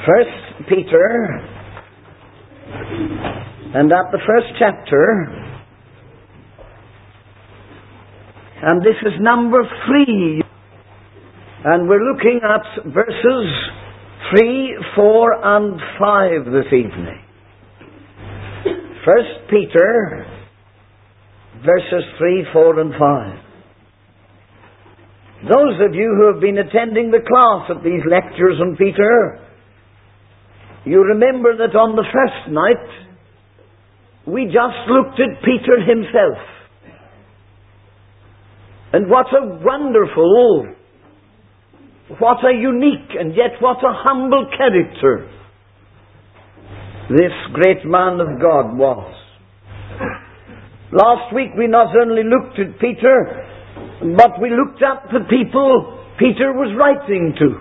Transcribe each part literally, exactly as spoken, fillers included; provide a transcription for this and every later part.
First Peter, and at the first chapter, and this is number three, and we're looking at verses three, four, and five this evening. First Peter, verses three, four, and five. Those of you who have been attending the class at these lectures on Peter, you remember that on the first night, we just looked at Peter himself. And what a wonderful, what a unique, and yet what a humble character this great man of God was. Last week we not only looked at Peter, but we looked at the people Peter was writing to.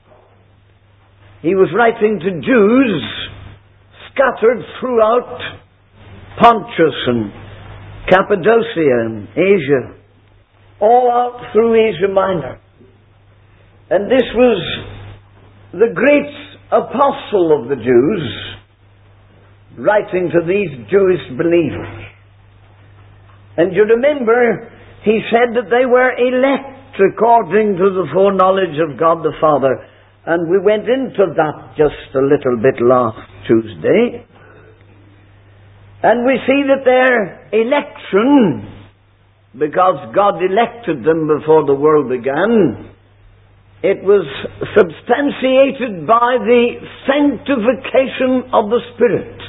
He was writing to Jews scattered throughout Pontus and Cappadocia and Asia, all out through Asia Minor. And this was the great apostle of the Jews writing to these Jewish believers. And you remember, he said that they were elect according to the foreknowledge of God the Father. And we went into that just a little bit last Tuesday. And we see that their election, because God elected them before the world began, it was substantiated by the sanctification of the Spirit.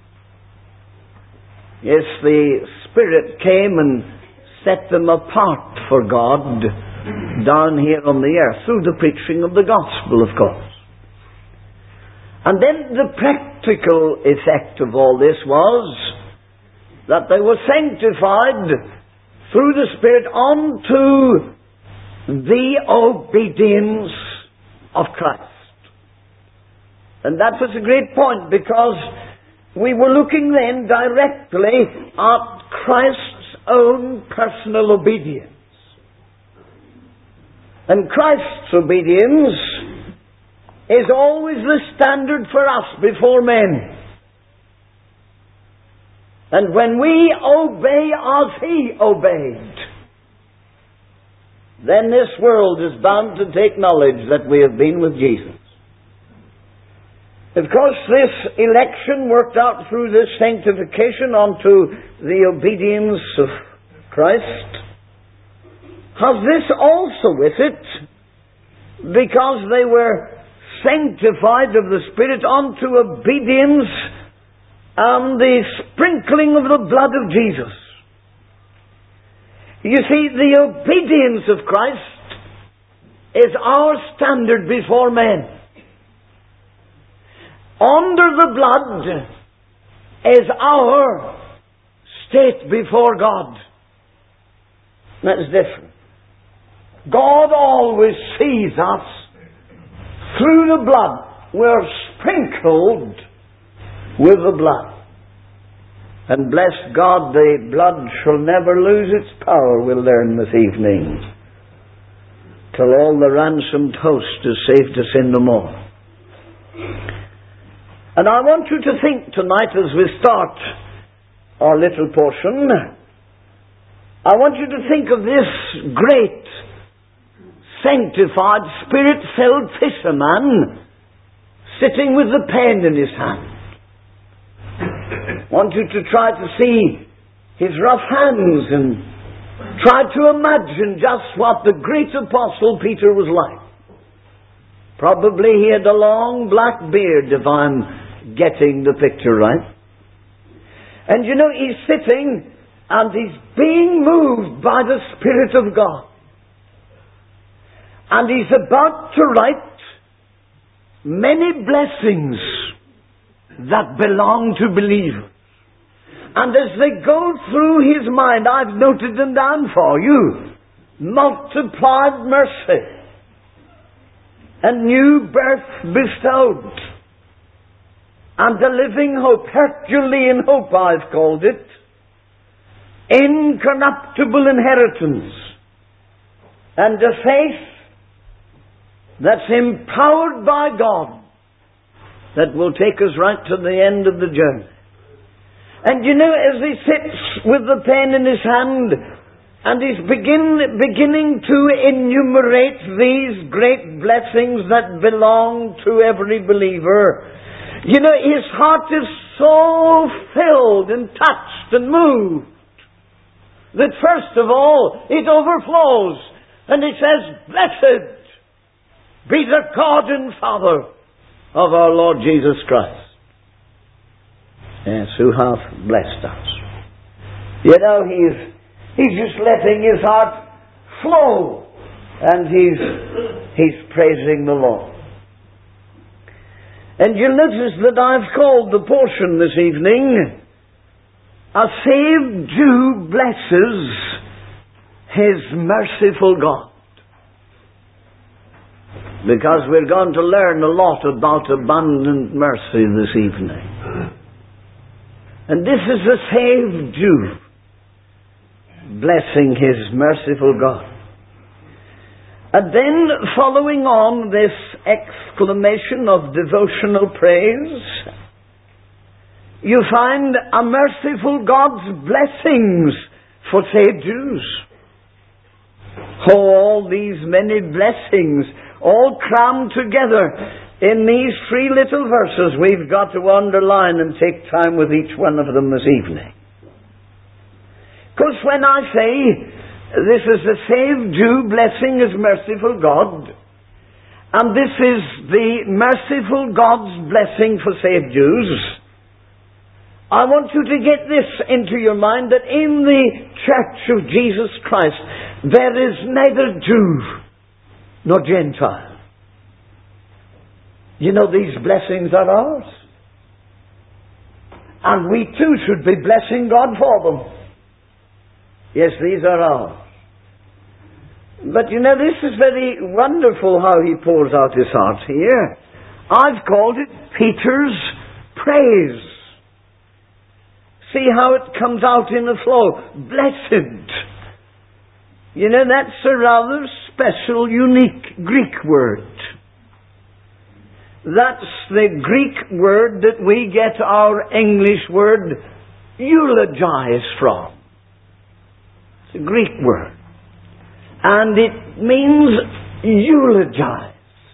Yes, the Spirit came and set them apart for God down here on the earth through the preaching of the gospel, of course. And then the practical effect of all this was that they were sanctified through the Spirit unto the obedience of Christ. And that was a great point, because we were looking then directly at Christ's own personal obedience. And Christ's obedience is always the standard for us before men. And when we obey as He obeyed, then this world is bound to take knowledge that we have been with Jesus. Of course, this election worked out through this sanctification unto the obedience of Christ has this also with it, because they were sanctified of the Spirit unto obedience and the sprinkling of the blood of Jesus. You see, the obedience of Christ is our standard before men. Under the blood is our state before God. That's different. God always sees us through the blood. We're sprinkled with the blood. And bless God, the blood shall never lose its power, we'll learn this evening, till all the ransomed host is saved to sin no more. And I want you to think tonight, as we start our little portion, I want you to think of this great, sanctified, Spirit-filled fisherman sitting with the pen in his hand. I want you to try to see his rough hands and try to imagine just what the great apostle Peter was like. Probably he had a long black beard, if I'm getting the picture right. And you know, he's sitting and he's being moved by the Spirit of God. And he's about to write many blessings that belong to believers. And as they go through his mind, I've noted them down for you. Multiplied mercy and new birth bestowed and a living hope, Herculean hope I've called it, incorruptible inheritance, and a faith that's empowered by God that will take us right to the end of the journey. And you know, as he sits with the pen in his hand, and he's begin, beginning to enumerate these great blessings that belong to every believer, you know, his heart is so filled and touched and moved that first of all, it overflows. And it says, "Blessed be the God and Father of our Lord Jesus Christ." Yes, who hath blessed us. You know, he's, he's just letting his heart flow. And he's, he's praising the Lord. And you'll notice that I've called the portion this evening, "A saved Jew blesses his merciful God." Because we're going to learn a lot about abundant mercy this evening. And this is a saved Jew blessing his merciful God. And then, following on this exclamation of devotional praise, you find a merciful God's blessings for saved Jews. Oh, all these many blessings, all crammed together in these three little verses, we've got to underline and take time with each one of them this evening. Because when I say this is a saved Jew blessing his merciful God, and this is the merciful God's blessing for saved Jews, I want you to get this into your mind, that in the Church of Jesus Christ there is neither Jew nor Gentile. You know, these blessings are ours. And we too should be blessing God for them. Yes, these are ours. But you know, this is very wonderful how he pours out his heart here. I've called it Peter's praise. See how it comes out in a flow. Blessed. You know, that's a rather special, unique Greek word. That's the Greek word that we get our English word eulogize from. It's a Greek word. And it means eulogize.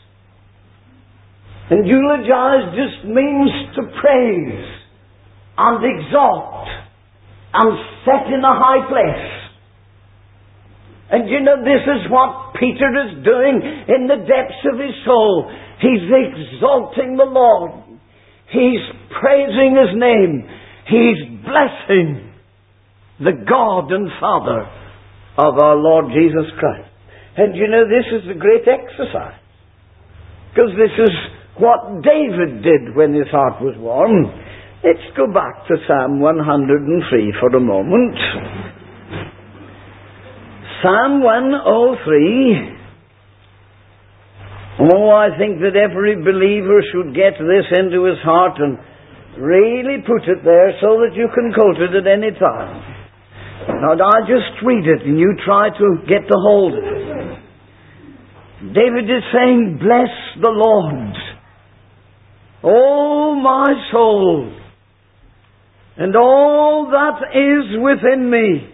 And eulogize just means to praise and exalt and set in a high place. And you know, this is what Peter is doing in the depths of his soul. He's exalting the Lord. He's praising his name. He's blessing the God and Father of our Lord Jesus Christ. And you know, this is a great exercise. Because this is what David did when his heart was warm. Let's go back to Psalm one hundred three for a moment. Psalm one oh three. Oh, I think that every believer should get this into his heart and really put it there so that you can quote it at any time. Now, I just read it and you try to get the hold of it. David is saying, "Bless the Lord, O my soul, and all that is within me.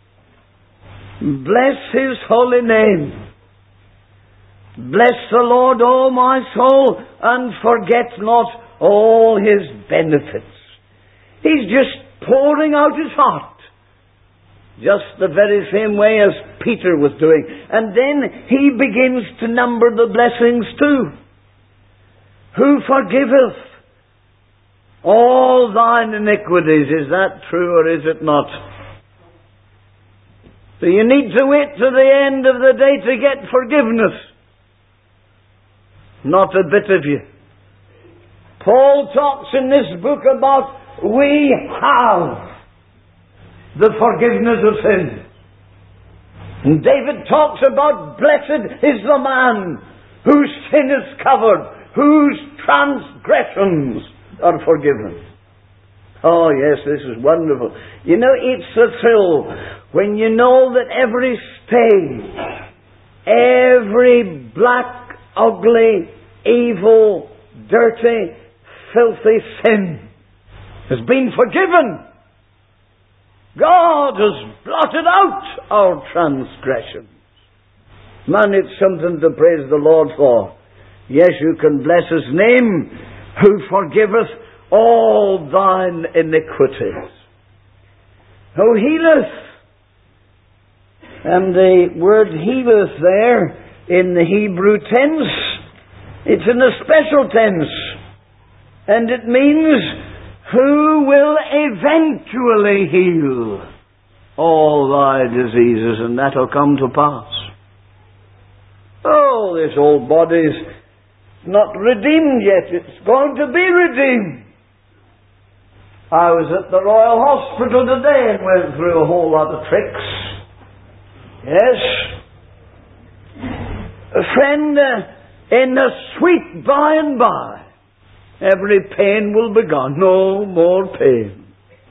Bless his holy name. Bless the Lord, O my soul, and forget not all his benefits." He's just pouring out his heart. Just the very same way as Peter was doing. And then he begins to number the blessings too. "Who forgiveth all thine iniquities." Is that true or is it not? So you need to wait to the end of the day to get forgiveness. Not a bit of you. Paul talks in this book about we have the forgiveness of sin. And David talks about blessed is the man whose sin is covered, whose transgressions are forgiven. Oh yes, this is wonderful. You know, it's a thrill when you know that every stain, every black, ugly, evil, dirty, filthy sin has been forgiven. God has blotted out our transgressions. Man, it's something to praise the Lord for. Yes, you can bless His name, who forgiveth all thine iniquities, who healeth. And the word healeth there in the Hebrew tense, it's in a special tense, and it means who will eventually heal all thy diseases, and that'll come to pass. Oh, this old body's not redeemed yet. It's going to be redeemed. I was at the Royal Hospital today and went through a whole lot of tricks. Yes. A friend, uh, in the sweet by and by, every pain will be gone. No more pain.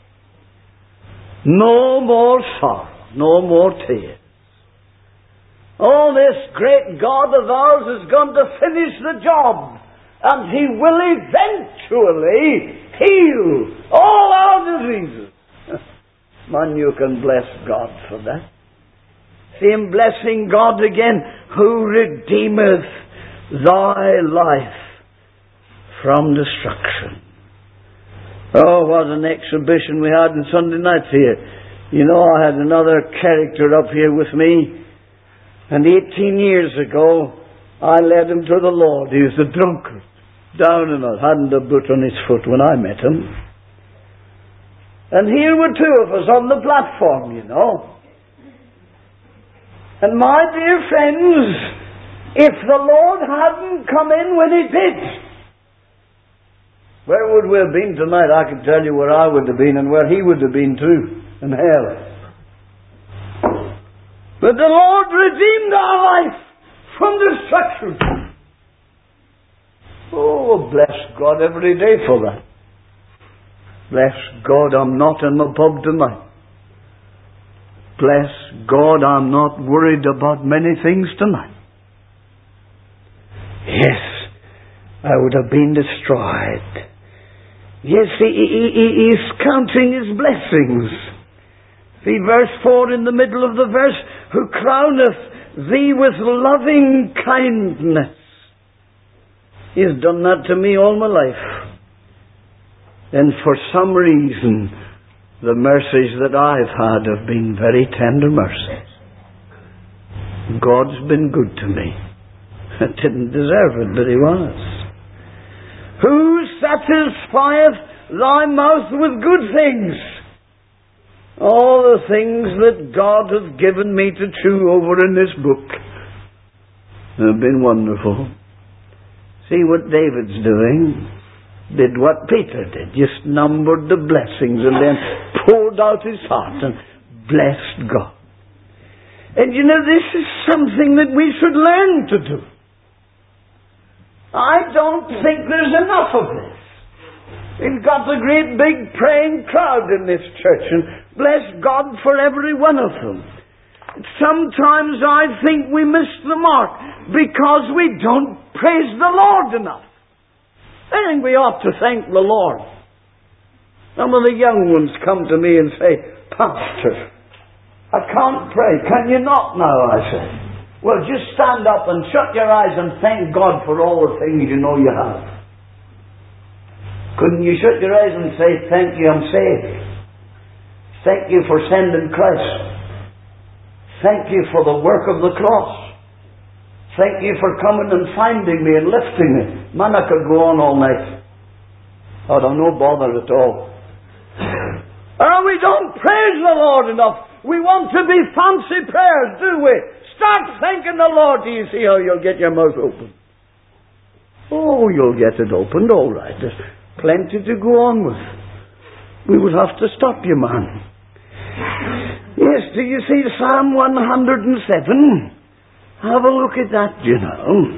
No more sorrow. No more tears. Oh, this great God of ours is going to finish the job, and He will eventually heal all our diseases. Man, you can bless God for that. See Him blessing God again, who redeemeth thy life from destruction. Oh, what an exhibition we had on Sunday night here. You know, I had another character up here with me, and eighteen years ago I led him to the Lord. He was a drunkard, down and out, hadn't a boot on his foot when I met him. And here were two of us on the platform, you know. And my dear friends, if the Lord hadn't come in when He did, where would we have been tonight? I can tell you where I would have been and where he would have been too, in hell. But the Lord redeemed our life from destruction. Oh, bless God every day for that. Bless God, I'm not in the pub tonight. Bless God, I'm not worried about many things tonight. Yes, I would have been destroyed. Yes, he, he, he, he's counting his blessings. See verse four in the middle of the verse, who crowneth thee with loving kindness. He has done that to me all my life. And for some reason, the mercies that I've had have been very tender mercies. God's been good to me. I didn't deserve it, but He was. Who satisfieth thy mouth with good things? All the things that God hath given me to chew over in this book have been wonderful. See what David's doing? Did what Peter did. Just numbered the blessings and then poured out his heart and blessed God. And you know, this is something that we should learn to do. I don't think there's enough of this. We've got a great big praying crowd in this church, and bless God for every one of them. Sometimes I think we miss the mark because we don't praise the Lord enough. I think we ought to thank the Lord. Some of the young ones come to me and say, Pastor, I can't pray. Can you not now? I say. Well, just stand up and shut your eyes and thank God for all the things you know you have. Couldn't you shut your eyes and say, thank you, I'm saved. Thank you for sending Christ. Thank you for the work of the cross. Thank you for coming and finding me and lifting me. Man, I could go on all night. I don't no bother at all. Oh, we don't praise the Lord enough. We want to be fancy prayers, do we? Start thanking the Lord. Do you see how you'll get your mouth open? Oh, you'll get it opened, all right. There's plenty to go on with. We would have to stop you, man. Yes, do you see Psalm one hundred seven? Have a look at that, you know.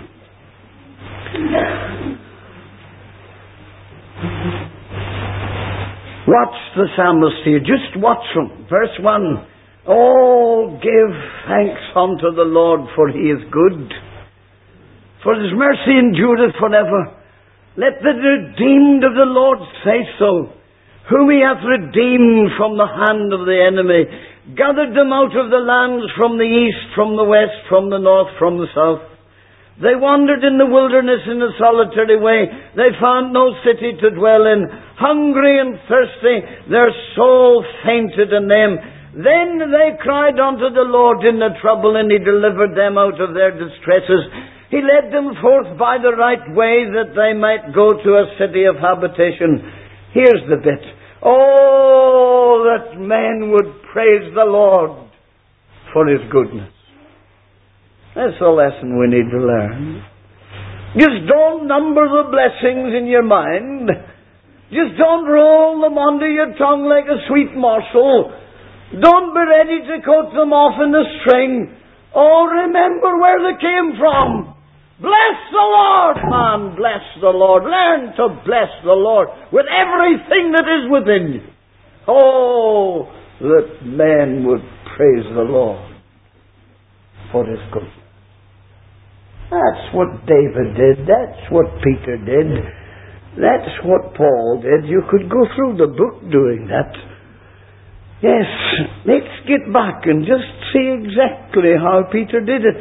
Watch the psalmist here. Just watch him. Verse one. Oh, give thanks unto the Lord, for He is good. For His mercy endureth forever. Let the redeemed of the Lord say so, whom he hath redeemed from the hand of the enemy, gathered them out of the lands from the east, from the west, from the north, from the south. They wandered in the wilderness in a solitary way. They found no city to dwell in. Hungry and thirsty, their soul fainted in them. Then they cried unto the Lord in their trouble, and he delivered them out of their distresses. He led them forth by the right way, that they might go to a city of habitation. Here's the bit. Oh, that men would praise the Lord for his goodness. That's the lesson we need to learn. Just don't number the blessings in your mind. Just don't roll them under your tongue like a sweet morsel. Don't be ready to cut them off in a string. Oh, remember where they came from. Bless the Lord, man. Bless the Lord. Learn to bless the Lord with everything that is within you. Oh, that men would praise the Lord for his goodness. That's what David did. That's what Peter did. That's what Paul did. You could go through the book doing that. Yes, let's get back and just see exactly how Peter did it.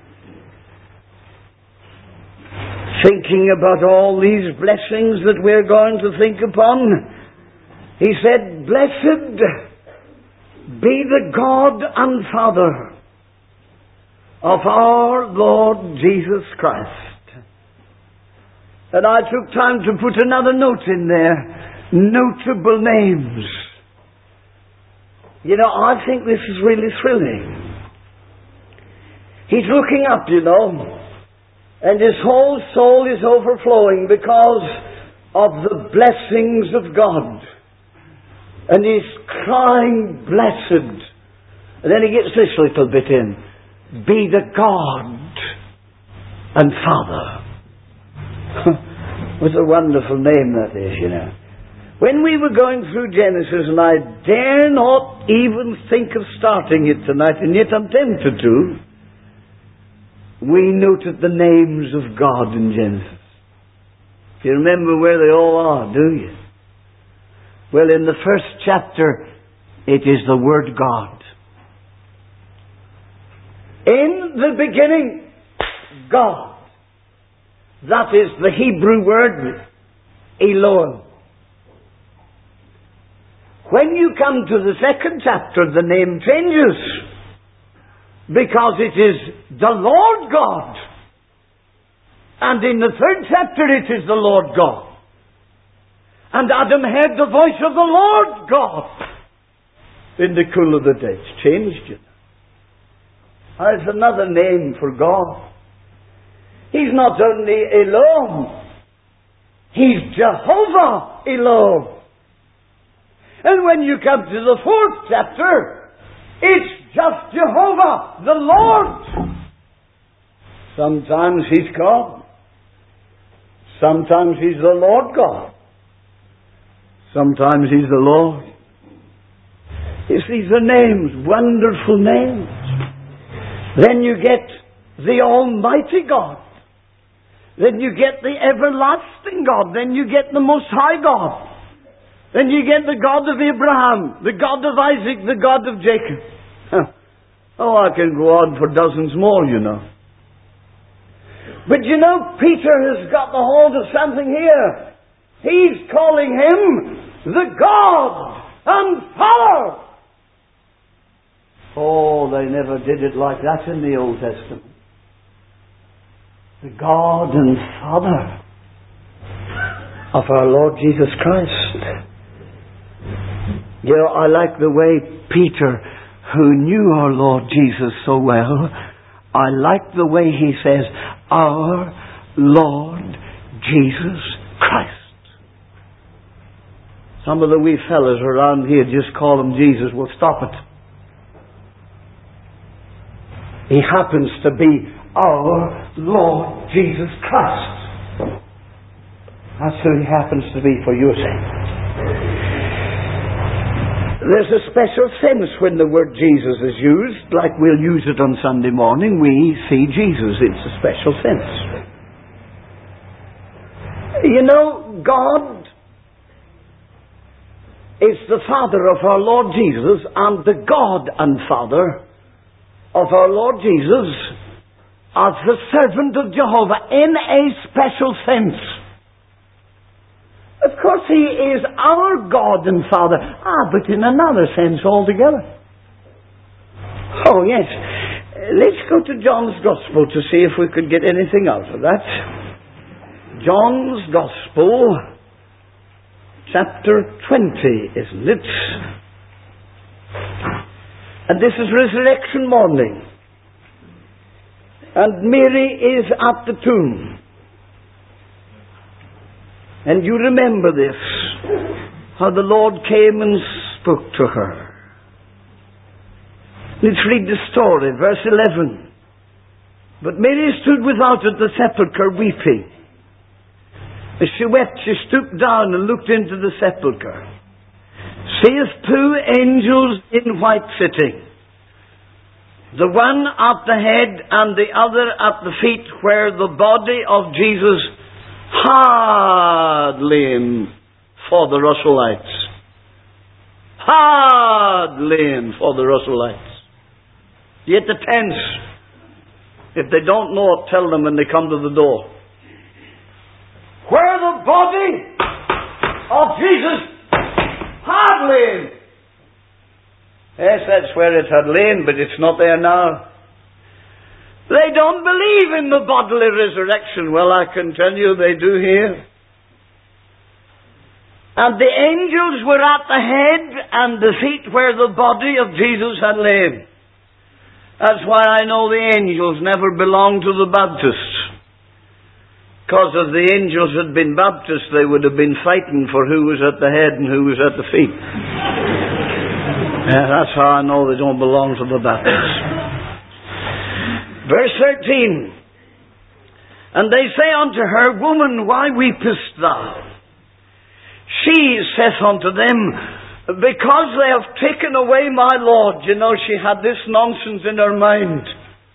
Thinking about all these blessings that we're going to think upon, he said, "Blessed be the God and Father of our Lord Jesus Christ." And I took time to put another note in there, notable names. You know, I think this is really thrilling. He's looking up, you know, and his whole soul is overflowing because of the blessings of God. And he's crying, "Blessed." And then he gets this little bit in. "Be the God and Father." What a wonderful name that is, you know. When we were going through Genesis, and I dare not even think of starting it tonight, and yet I'm tempted to, we noted the names of God in Genesis. Do you remember where they all are, do you? Well, in the first chapter, it is the Word God. In the beginning, God. That is the Hebrew word, Elohim. When you come to the second chapter, the name changes, because it is the Lord God. And in the third chapter, it is the Lord God. And Adam heard the voice of the Lord God in the cool of the day. It's changed, you know. There's another name for God. He's not only Elohim, He's Jehovah Elohim. And when you come to the fourth chapter, it's just Jehovah, the Lord. Sometimes He's God. Sometimes He's the Lord God. Sometimes He's the Lord. You see, the names, wonderful names. Then you get the Almighty God. Then you get the everlasting God. Then you get the Most High God. Then you get the God of Abraham, the God of Isaac, the God of Jacob. Oh, I can go on for dozens more, you know. But you know, Peter has got the hold of something here. He's calling Him the God and Father. Oh, they never did it like that in the Old Testament. The God and Father of our Lord Jesus Christ. You know, I like the way Peter, who knew our Lord Jesus so well, I like the way he says, our Lord Jesus Christ. Some of the wee fellas around here just call him Jesus. Well, stop it. He happens to be our Lord Jesus Christ. That's who He happens to be for your sake. There's a special sense when the word Jesus is used, like we'll use it on Sunday morning. We see Jesus. It's a special sense. You know, God is the Father of our Lord Jesus, and the God and Father of our Lord Jesus as the servant of Jehovah in a special sense. Of course, He is our God and Father. Ah, but in another sense altogether. Oh, yes. Let's go to John's Gospel to see if we could get anything out of that. John's Gospel, chapter twenty, isn't it? And this is resurrection morning. And Mary is at the tomb. And you remember this, how the Lord came and spoke to her. Let's read the story, verse eleven. But Mary stood without at the sepulchre weeping. As she wept, she stooped down and looked into the sepulchre. Seeth two angels in white sitting, the one at the head and the other at the feet, where the body of Jesus had lain for the Russellites. Had lain for the Russellites. Yet the tense. If they don't know it, tell them when they come to the door. Where the body of Jesus had lain. Yes, that's where it had lain, but it's not there now. They don't believe in the bodily resurrection. Well, I can tell you they do here. And the angels were at the head and the feet where the body of Jesus had lain. That's why I know the angels never belonged to the Baptists. Because if the angels had been Baptists, they would have been fighting for who was at the head and who was at the feet. Yeah, that's how I know they don't belong to the Baptists. Verse thirteen. And they say unto her, Woman, why weepest thou? She saith unto them, Because they have taken away my Lord. You know, she had this nonsense in her mind.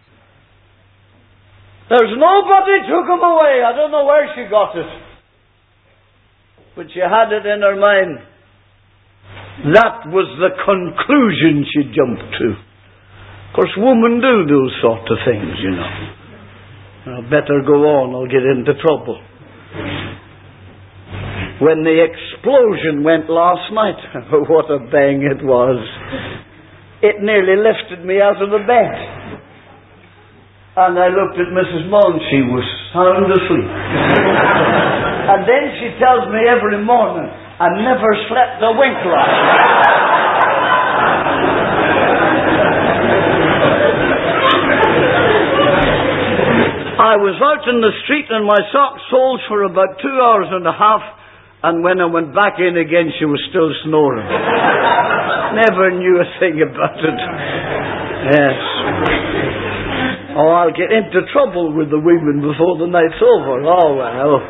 There's nobody took him away. I don't know where she got it. But she had it in her mind. That was the conclusion she jumped to. Of course, women do those sort of things, you know. I better go on, I'll get into trouble. When the explosion went last night, what a bang it was. It nearly lifted me out of the bed. And I looked at Missus Mullins, she was sound asleep. And then she tells me every morning, I never slept a wink last night. I was out in the street and my socks sold for about two hours and a half, and when I went back in again she was still snoring. Never knew a thing about it. Yes. Oh, I'll get into trouble with the women before the night's over. Oh, well.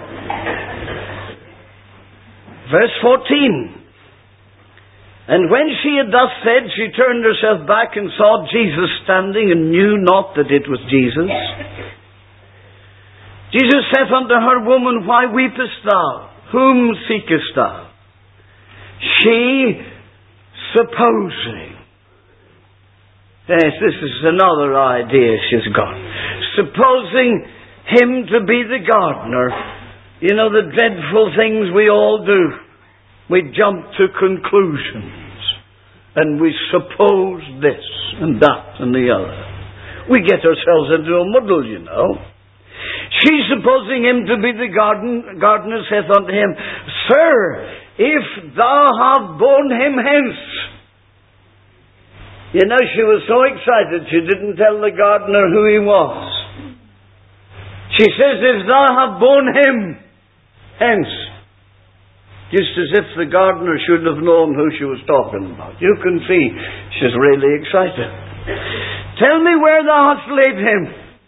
Verse fourteen. And when she had thus said, she turned herself back and saw Jesus standing, and knew not that it was Jesus. Jesus saith unto her, Woman, why weepest thou? Whom seekest thou? She, supposing. Yes, this is another idea she's got. Supposing him to be the gardener. You know, the dreadful things we all do. We jump to conclusions. And we suppose this and that and the other. We get ourselves into a muddle, you know. She, supposing him to be the garden, gardener, saith unto him, Sir, if thou have borne him hence. You know, she was so excited she didn't tell the gardener who he was. She says, If thou have borne him hence. Just as if the gardener should have known who she was talking about. You can see she's really excited. Tell me where thou hast laid him,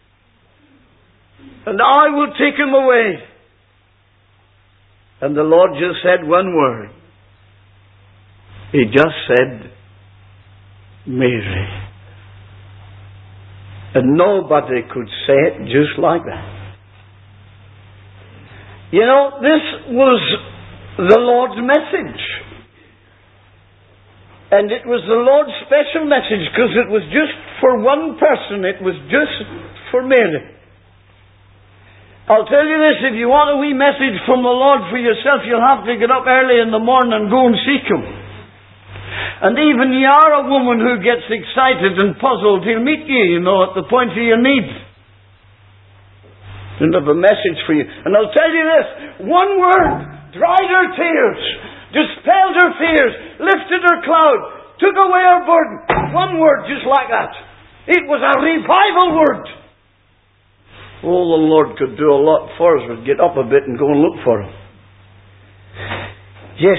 and I will take him away. And the Lord just said one word. He just said, Mary. And nobody could say it just like that. You know, this was the Lord's message. And it was the Lord's special message because it was just for one person. It was just for Mary. I'll tell you this, if you want a wee message from the Lord for yourself, you'll have to get up early in the morning and go and seek Him. And even you are a woman who gets excited and puzzled, He'll meet you, you know, at the point of your need. And have a message for you. And I'll tell you this, one word dried her tears, dispelled her fears, lifted her cloud, took away her burden. One word just like that. It was a revival word. All the Lord could do a lot for us was get up a bit and go and look for Him. Yes.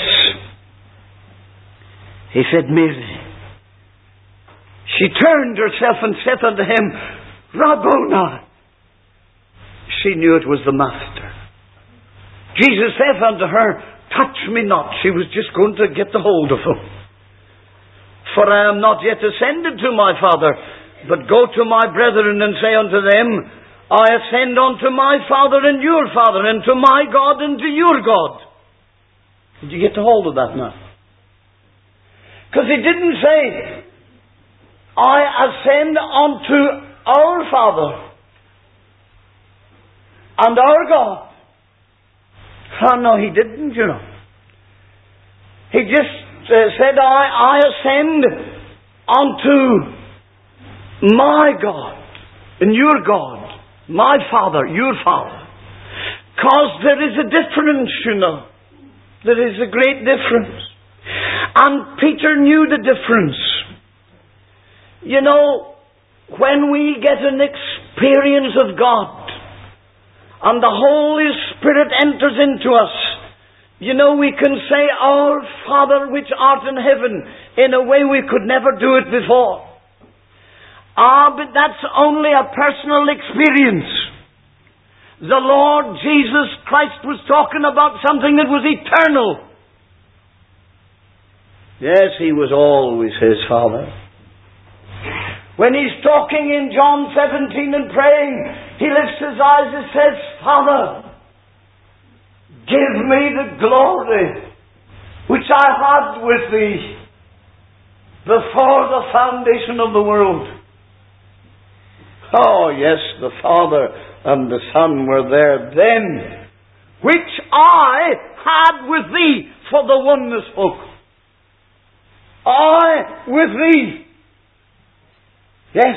He said, Mary. She turned herself and said unto Him, Rabboni. She knew it was the Master. Jesus said unto her, touch me not. She was just going to get the hold of Him. For I am not yet ascended to my Father, but go to my brethren and say unto them, I ascend unto my Father and your Father, and to my God and to your God. Did you get the hold of that now? Because He didn't say, I ascend unto our Father and our God. Oh no, He didn't, you know. He just uh, said, I, I ascend unto my God and your God. My Father, your Father. Because there is a difference, you know. There is a great difference. And Peter knew the difference. You know, when we get an experience of God, and the Holy Spirit enters into us, you know, we can say, Our Father which art in heaven, in a way we could never do it before. Ah, but that's only a personal experience. The Lord Jesus Christ was talking about something that was eternal. Yes, He was always His Father. When He's talking in John seventeen and praying, He lifts His eyes and says, Father, give me the glory which I had with Thee before the foundation of the world. Oh, yes, the Father and the Son were there then, which I had with Thee, for the oneness spoke. I with Thee. Yes.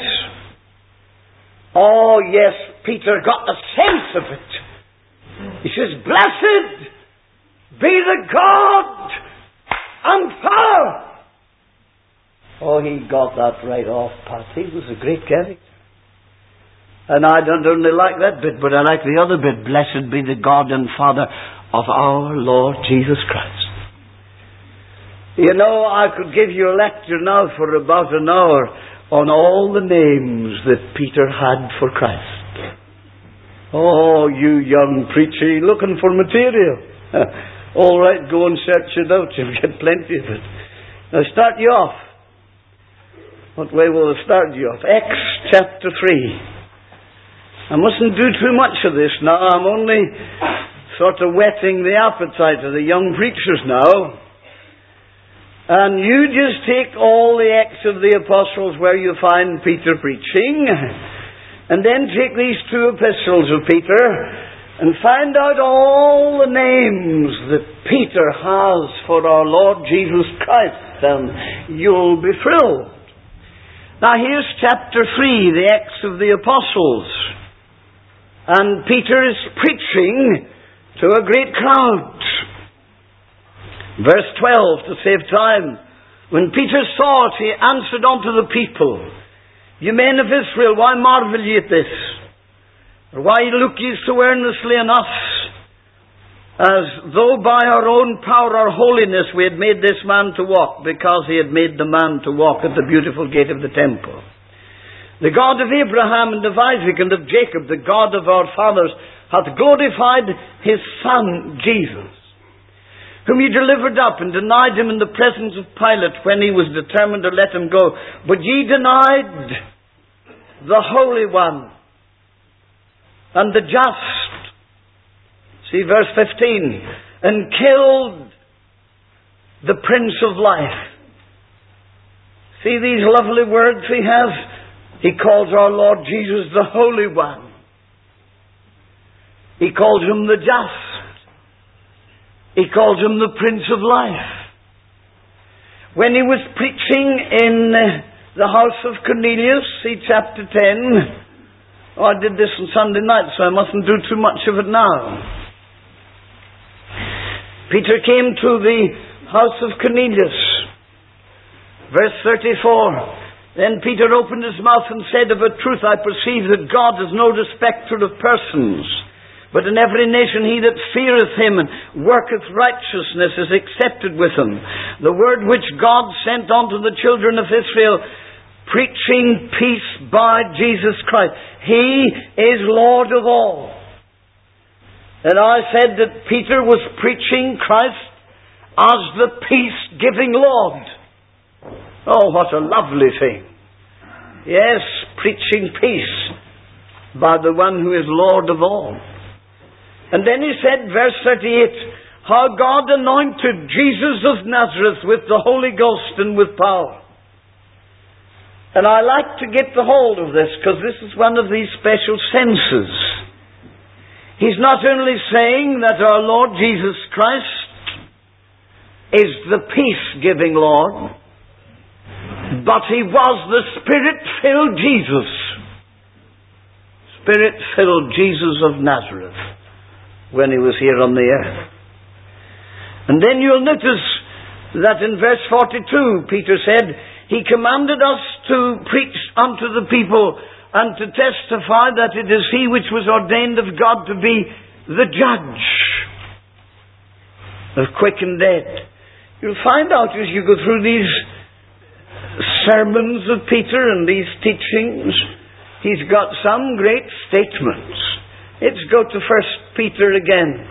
Oh, yes, Peter got the sense of it. He says, Blessed be the God and Father. Oh, he got that right off, Pat. He was a great character. And I don't only like that bit, but I like the other bit. Blessed be the God and Father of our Lord Jesus Christ. You know, I could give you a lecture now for about an hour on all the names that Peter had for Christ. Oh, you young preacher, you're looking for material. All right, go and search it out. You'll get plenty of it. Now start you off. What way will I start you off? Acts chapter three. I mustn't do too much of this now. I'm only sort of whetting the appetite of the young preachers now. And you just take all the Acts of the Apostles where you find Peter preaching, and then take these two epistles of Peter and find out all the names that Peter has for our Lord Jesus Christ, and you'll be thrilled. Now here's chapter three, the Acts of the Apostles. And Peter is preaching to a great crowd. Verse twelve, to save time. When Peter saw it, he answered unto the people, Ye men of Israel, why marvel ye at this? Or why look ye so earnestly on us, as though by our own power or holiness we had made this man to walk, because he had made the man to walk at the beautiful gate of the temple? The God of Abraham and of Isaac and of Jacob, the God of our fathers, hath glorified His Son, Jesus, whom ye delivered up and denied Him in the presence of Pilate when he was determined to let Him go. But ye denied the Holy One and the Just. See verse fifteen. And killed the Prince of Life. See these lovely words he has? He calls our Lord Jesus the Holy One. He calls him the Just. He calls him the Prince of Life. When he was preaching in the house of Cornelius, see chapter ten. Oh, I did this on Sunday night, so I mustn't do too much of it now. Peter came to the house of Cornelius. Verse thirty-four. Then Peter opened his mouth and said, Of a truth I perceive that God is no respecter of persons, but in every nation he that feareth him and worketh righteousness is accepted with him. The word which God sent unto the children of Israel, preaching peace by Jesus Christ. He is Lord of all. And I said that Peter was preaching Christ as the peace-giving Lord. Oh, what a lovely thing. Yes, preaching peace by the one who is Lord of all. And then he said, verse thirty-eight, how God anointed Jesus of Nazareth with the Holy Ghost and with power. And I like to get the hold of this, because this is one of these special senses. He's not only saying that our Lord Jesus Christ is the peace-giving Lord, but he was the Spirit-filled Jesus. Spirit-filled Jesus of Nazareth when he was here on the earth. And then you'll notice that in verse forty-two, Peter said, He commanded us to preach unto the people and to testify that it is He which was ordained of God to be the judge of quick and dead. You'll find out as you go through these sermons of Peter and these teachings, he's got some great statements. Let's go to First Peter again.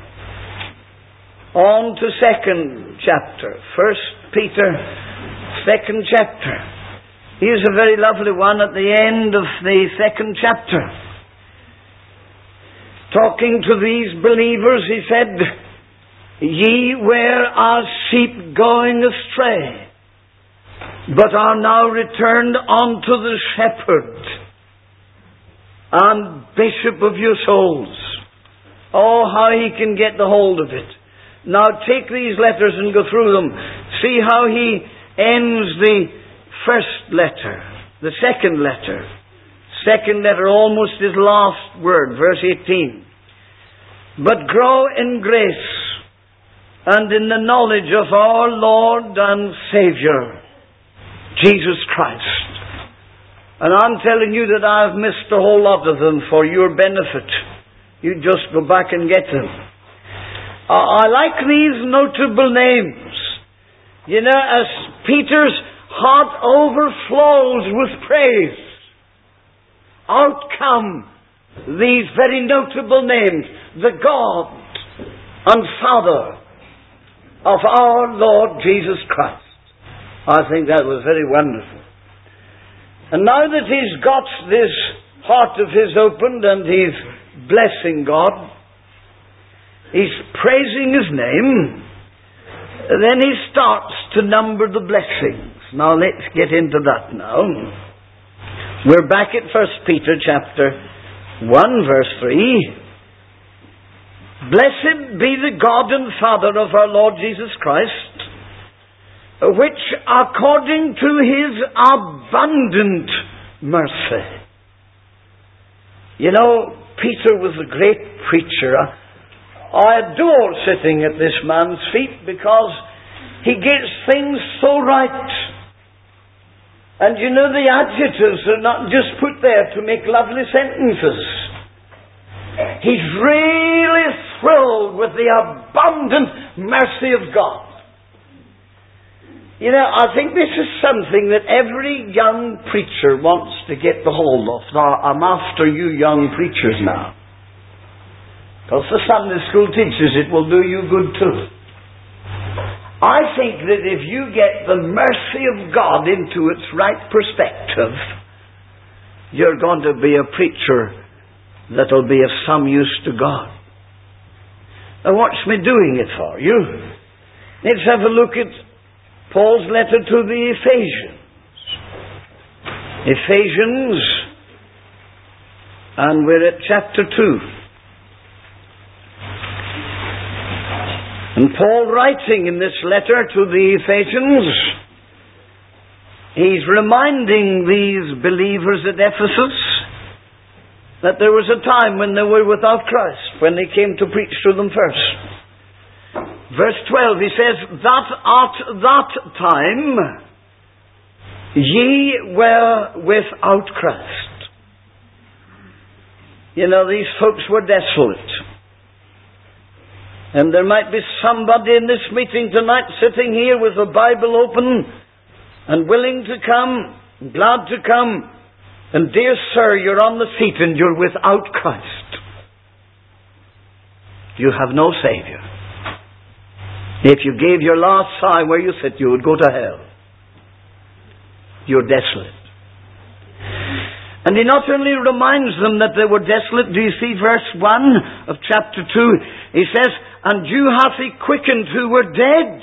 On to second chapter. First Peter, second chapter. Here's a very lovely one at the end of the second chapter. Talking to these believers, he said, Ye were as sheep going astray, but are now returned unto the shepherd and bishop of your souls. Oh, how he can get the hold of it. Now take these letters and go through them. See how he ends the first letter, the second letter. Second letter, almost his last word, verse eighteen. But grow in grace and in the knowledge of our Lord and Saviour, Jesus Christ. And I'm telling you that I've missed a whole lot of them for your benefit. You just go back and get them. I like these notable names. You know, as Peter's heart overflows with praise, out come these very notable names. The God and Father of our Lord Jesus Christ. I think that was very wonderful. And now that he's got this heart of his opened and he's blessing God, he's praising His name, then he starts to number the blessings. Now let's get into that now. We're back at First Peter chapter one verse three. Blessed be the God and Father of our Lord Jesus Christ, which according to His abundant mercy. You know, Peter was a great preacher. I adore sitting at this man's feet because he gets things so right. And you know, the adjectives are not just put there to make lovely sentences. He's really thrilled with the abundant mercy of God. You know, I think this is something that every young preacher wants to get the hold of. Now, I'm after you young preachers now. Because the Sunday school teachers, it will do you good too. I think that if you get the mercy of God into its right perspective, you're going to be a preacher that'll be of some use to God. Now watch me doing it for you. Let's have a look at Paul's letter to the Ephesians. Ephesians, and we're at chapter two. And Paul, writing in this letter to the Ephesians, he's reminding these believers at Ephesus that there was a time when they were without Christ, when he came to preach to them first. Verse twelve, he says, that at that time ye were without Christ. You know, these folks were desolate. And there might be somebody in this meeting tonight sitting here with the Bible open and willing to come, glad to come. And dear sir, you're on the seat and you're without Christ. You have no Saviour. If you gave your last sigh where you sit, you would go to hell. You're desolate. And he not only reminds them that they were desolate, do you see verse one of chapter two? He says, and you hath he quickened who were dead.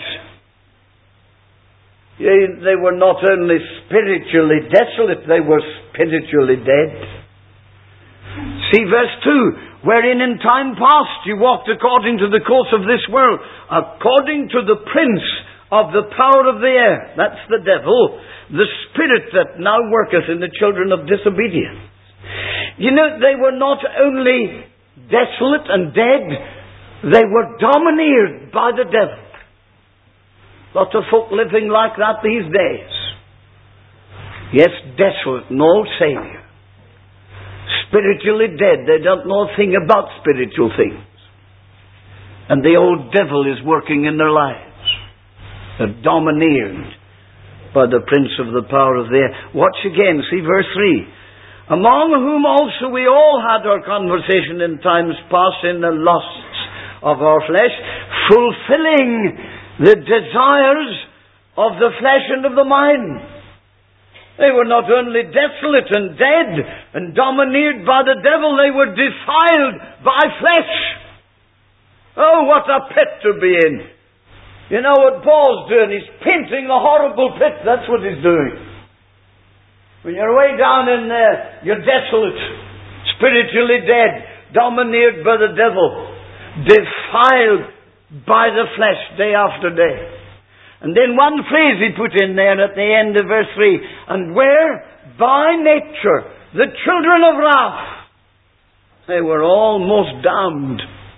They were not only spiritually desolate, they were spiritually dead. See verse two, wherein in time past you walked according to the course of this world, according to the prince of the power of the air. That's the devil, the spirit that now worketh in the children of disobedience. You know, they were not only desolate and dead, they were domineered by the devil. Lots of folk living like that these days. Yes, desolate, no Saviour. Spiritually dead, they don't know a thing about spiritual things. And the old devil is working in their lives. They're domineered by the prince of the power of the air. Watch again, see verse three. Among whom also we all had our conversation in times past in the lusts of our flesh, fulfilling the desires of the flesh and of the mind. They were not only desolate and dead and domineered by the devil, they were defiled by flesh. Oh, what a pit to be in. You know what Paul's doing? He's painting a horrible pit. That's what he's doing. When you're way down in there, you're desolate, spiritually dead, domineered by the devil, defiled by the flesh day after day. And then one phrase he put in there at the end of verse three, and where by nature the children of wrath, they were almost damned.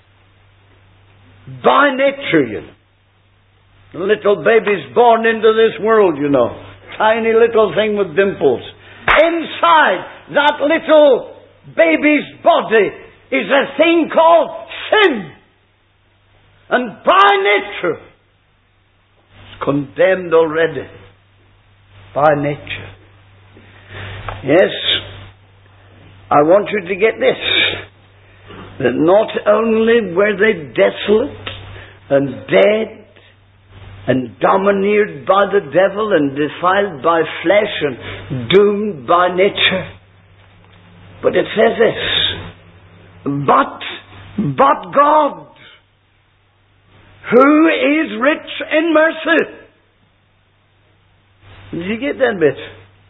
By nature, you know. Little babies born into this world, you know. Tiny little thing with dimples. Inside that little baby's body is a thing called sin. And by nature, it's condemned already. By nature. Yes, I want you to get this. That not only were they desolate and dead, and domineered by the devil and defiled by flesh and doomed by nature. But it says this, but, but God, who is rich in mercy. Did you get that bit?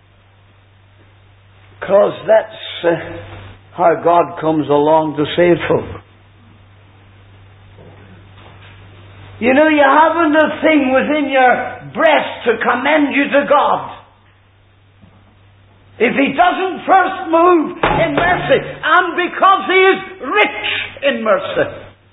Because that's uh, how God comes along to save folk. You know, you haven't a thing within your breast to commend you to God. If He doesn't first move in mercy, and because He is rich in mercy.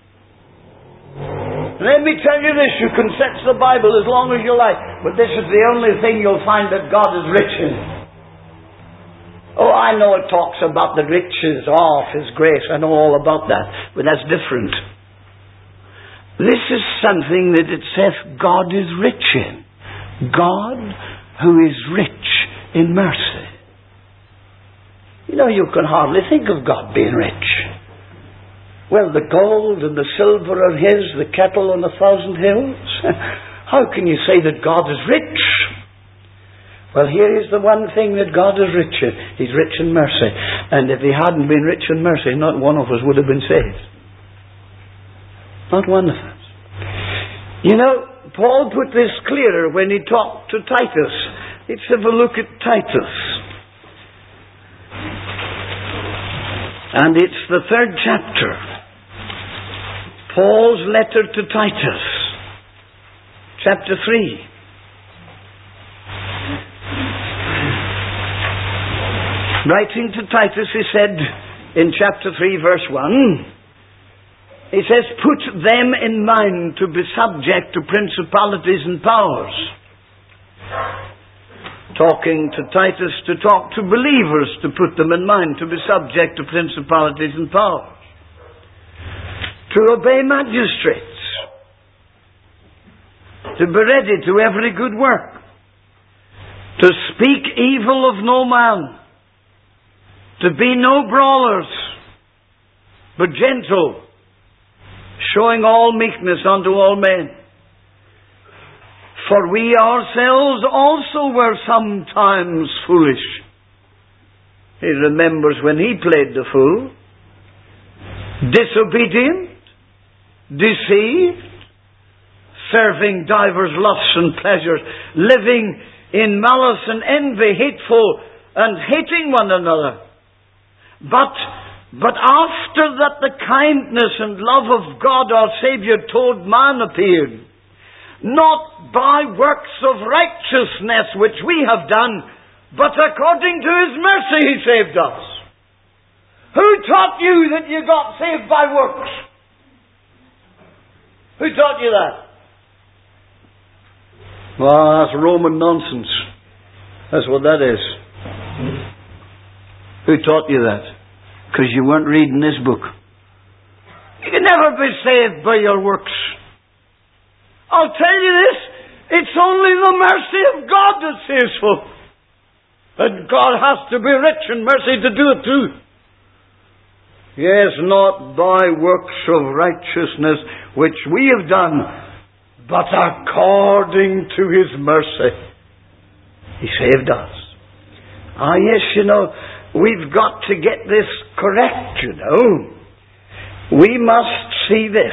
Let me tell you this, you can search the Bible as long as you like, but this is the only thing you'll find that God is rich in. Oh, I know it talks about the riches of His grace. I know all about that, but that's different. This is something that it says God is rich in. God who is rich in mercy. You know, you can hardly think of God being rich. Well, the gold and the silver are His, the cattle on a thousand hills. How can you say that God is rich? Well, here is the one thing that God is rich in. He's rich in mercy. And if He hadn't been rich in mercy, not one of us would have been saved. Not one of us. You know, Paul put this clearer when he talked to Titus. Let's have a look at Titus. And it's the third chapter. Paul's letter to Titus. Chapter three. Writing to Titus, he said in chapter three, verse one, he says, put them in mind to be subject to principalities and powers. Talking to Titus to talk to believers, to put them in mind to be subject to principalities and powers. To obey magistrates. To be ready to every good work. To speak evil of no man. To be no brawlers, but gentle, showing all meekness unto all men. For we ourselves also were sometimes foolish. He remembers when he played the fool. Disobedient, deceived, serving divers lusts and pleasures, living in malice and envy, hateful and hating one another. But, but after that the kindness and love of God our Saviour toward man appeared, not by works of righteousness which we have done, but according to His mercy He saved us. Who taught you that you got saved by works? Who taught you that? Well, that's Roman nonsense. That's what that is. Who taught you that? Because you weren't reading this book. You can never be saved by your works. I'll tell you this, it's only the mercy of God that saves folk. And God has to be rich in mercy to do it too. Yes, not by works of righteousness which we have done, but according to His mercy. He saved us. Ah, yes, you know, we've got to get this correct, you know. We must see this.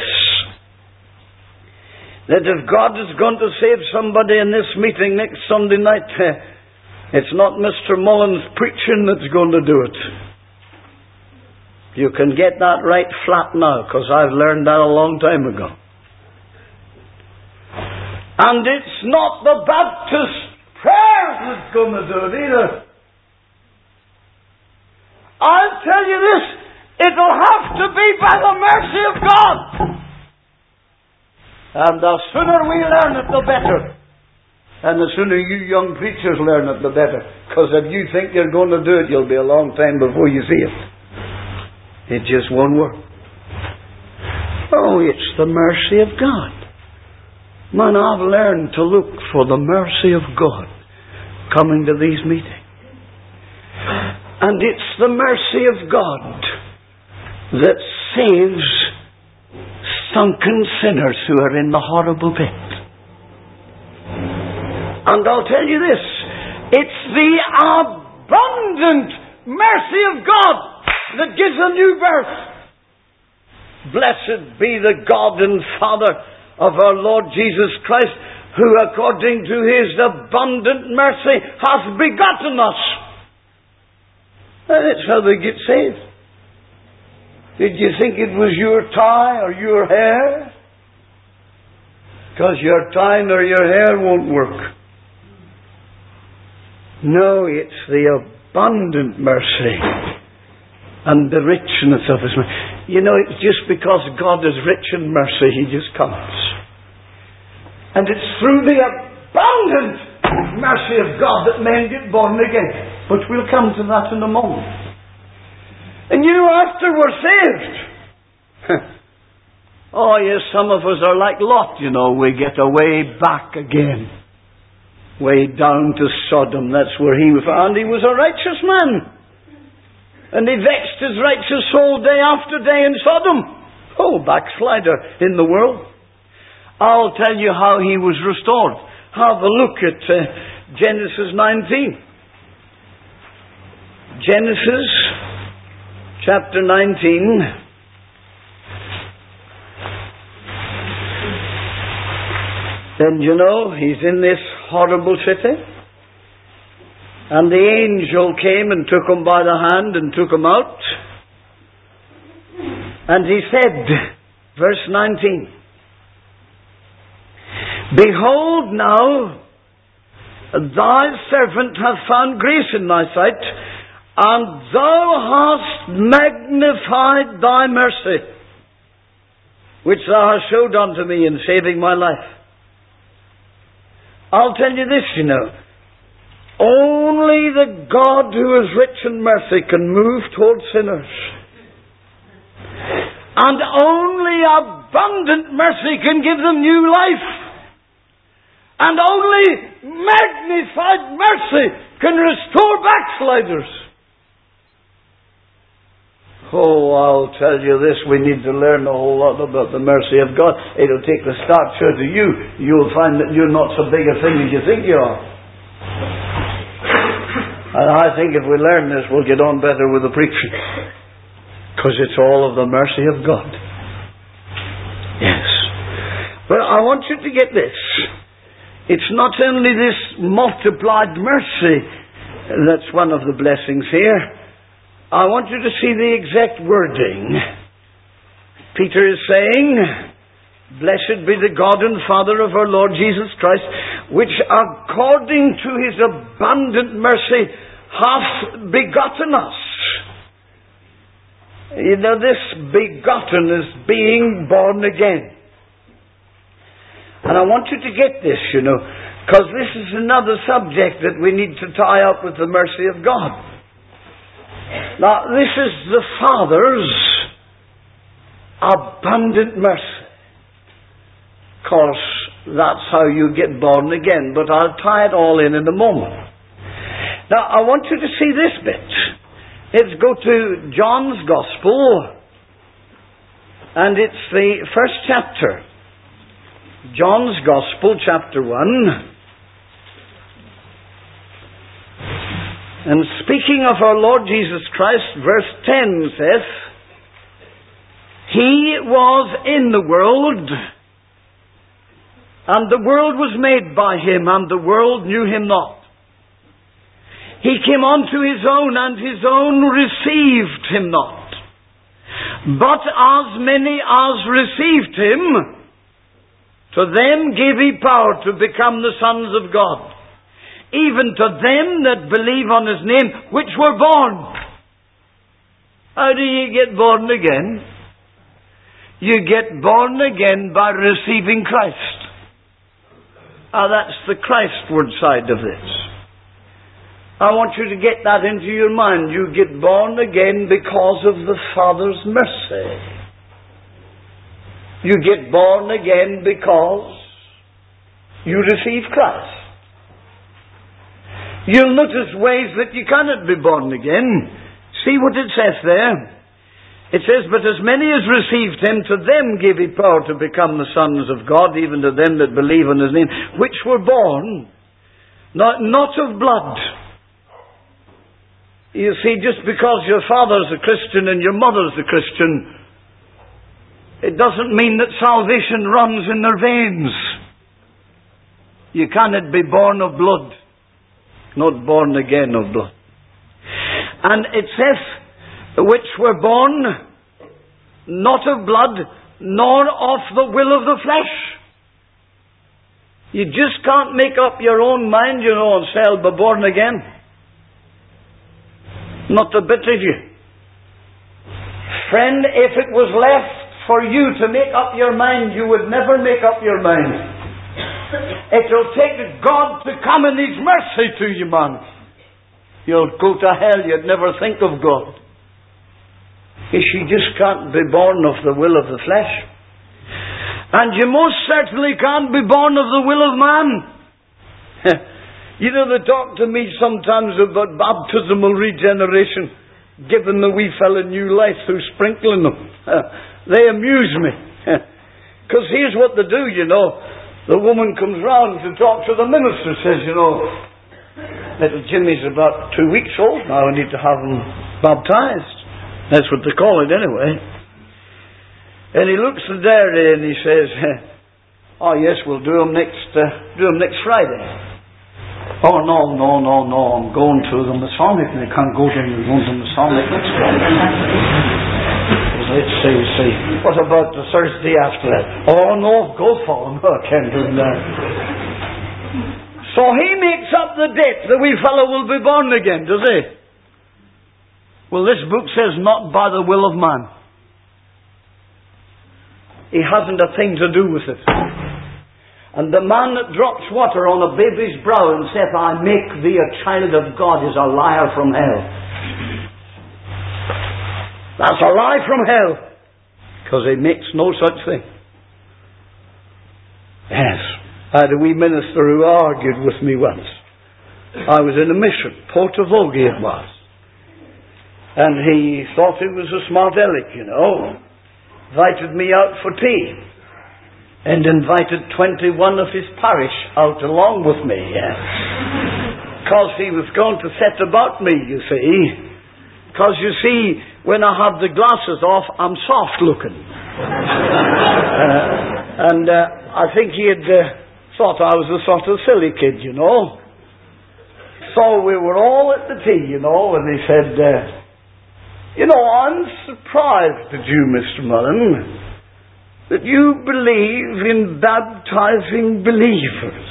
That if God is going to save somebody in this meeting next Sunday night, it's not Mister Mullins preaching that's going to do it. You can get that right flat now, because I've learned that a long time ago. And it's not the Baptist prayers that's going to do it either. I'll tell you this, it'll have to be by the mercy of God. And the sooner we learn it, the better. And the sooner you young preachers learn it, the better. Because if you think you're going to do it, you'll be a long time before you see it. It just won't work. Oh, it's the mercy of God. Man, I've learned to look for the mercy of God coming to these meetings. And it's the mercy of God that saves sunken sinners who are in the horrible pit. And I'll tell you this, it's the abundant mercy of God that gives a new birth. Blessed be the God and Father of our Lord Jesus Christ, who according to His abundant mercy has begotten us. And that's how they get saved. Did you think it was your tie or your hair? Because your tie or your hair won't work. No, it's the abundant mercy and the richness of His mercy. You know, it's just because God is rich in mercy, He just comes. And it's through the abundant mercy of God that men get born again. But we'll come to that in a moment. And you know, after we're saved, oh yes, some of us are like Lot, you know, we get away back again. Way down to Sodom, that's where he was. And he was a righteous man. And he vexed his righteous soul day after day in Sodom. Oh, backslider in the world. I'll tell you how he was restored. Have a look at uh, Genesis nineteen. Genesis chapter nineteen. Then, you know, he's in this horrible city. And the angel came and took him by the hand and took him out. And he said, verse nineteen, Behold now, thy servant hath found grace in thy sight, and thou hast magnified thy mercy, which thou hast showed unto me in saving my life. I'll tell you this, you know. Only the God who is rich in mercy can move towards sinners. And only abundant mercy can give them new life. And only magnified mercy can restore backsliders. Oh, I'll tell you this, we need to learn a whole lot about the mercy of God. It'll take the start sure to you. You'll find that you're not so big a thing as you think you are. And I think if we learn this, we'll get on better with the preaching. Because it's all of the mercy of God. Yes. But I want you to get this. It's not only this multiplied mercy that's one of the blessings here. I want you to see the exact wording. Peter is saying, Blessed be the God and Father of our Lord Jesus Christ, which according to his abundant mercy hath begotten us. You know, this begotten is being born again. And I want you to get this, you know, because this is another subject that we need to tie up with the mercy of God. Now, this is the Father's abundant mercy. Of course, that's how you get born again, but I'll tie it all in in a moment. Now, I want you to see this bit. Let's go to John's Gospel, and it's the first chapter. John's Gospel, chapter one. And speaking of our Lord Jesus Christ, verse ten says, He was in the world, and the world was made by Him, and the world knew Him not. He came unto His own, and His own received Him not. But as many as received Him, to them gave He power to become the sons of God, even to them that believe on His name, which were born. How do you get born again? You get born again by receiving Christ. Ah, that's the Christward side of this. I want you to get that into your mind. You get born again because of the Father's mercy. You get born again because you receive Christ. You'll notice ways that you cannot be born again. See what it says there. It says, But as many as received Him, to them gave He power to become the sons of God, even to them that believe on His name, which were born, not, not of blood. You see, just because your father's a Christian and your mother's a Christian, it doesn't mean that salvation runs in their veins. You cannot be born of blood, not born again of blood. And it says, which were born not of blood, nor of the will of the flesh. You just can't make up your own mind, you know, and say, I'll be born again. Not a bit of you. Friend, if it was left for you to make up your mind, you would never make up your mind. It will take God to come in His mercy to you, man. You'll go to hell, you'd never think of God. She just can't be born of the will of the flesh. And you most certainly can't be born of the will of man. You know, they talk to me sometimes about baptismal regeneration, giving the wee fella new life through sprinkling them. They amuse me. Because here's what they do, you know. The woman comes round to talk to the minister, says, you know, little Jimmy's about two weeks old now, I need to have him baptized. That's what they call it anyway. And he looks at Derry and he says, Oh yes, we'll do them next, uh, do them next Friday. Oh no, no, no, no, I'm going to the Masonic and I can't go there, you're going to the Masonic next Friday. Let's see, see. What about the Thursday after that? Oh no, go for them. I can't do that. So he makes up the date the wee fellow will be born again, does he? Well, this book says not by the will of man. He hasn't a thing to do with it. And the man that drops water on a baby's brow and saith, I make thee a child of God, is a liar from hell. That's a lie from hell. Because he makes no such thing. Yes. I had a wee minister who argued with me once. I was in a mission, Portavogie it was. And he thought it was a smart aleck, you know. Invited me out for tea. And invited twenty-one of his parish out along with me. Because he was going to set about me, you see. Because you see, when I have the glasses off, I'm soft looking. uh, and uh, I think he had uh, thought I was a sort of silly kid, you know. So we were all at the tea, you know, and he said, uh, you know, I'm surprised at you, Mister Mullen, that you believe in baptizing believers.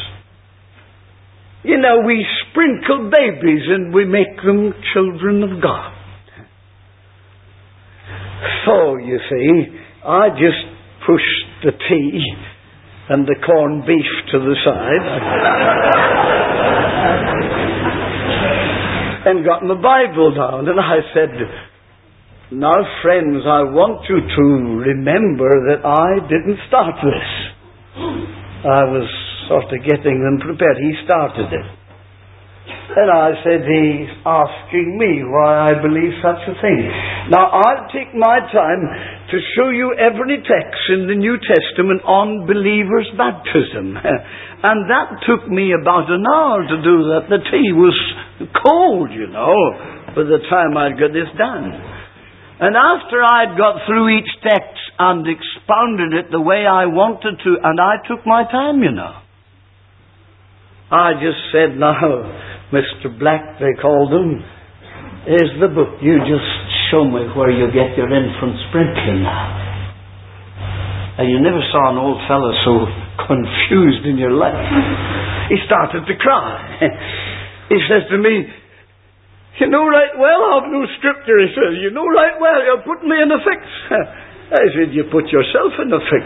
You know, we sprinkle babies and we make them children of God. So, you see, I just pushed the tea and the corned beef to the side and got my Bible down, and I said, now, friends, I want you to remember that I didn't start this. I was sort of getting them prepared. He started it. And I said, he's asking me why I believe such a thing. Now, I'll take my time to show you every text in the New Testament on believers' baptism. And that took me about an hour to do that. The tea was cold, you know, by the time I'd got this done. And after I'd got through each text and expounded it the way I wanted to, and I took my time, you know. I just said, now, Mister Black, they called him, here's the book. You just show me where you get your infant sprinkling now. And you never saw an old fellow so confused in your life. He started to cry. He says to me, you know right well I've no scripture, he says. You know right well you're putting me in a fix. I said, you put yourself in a fix.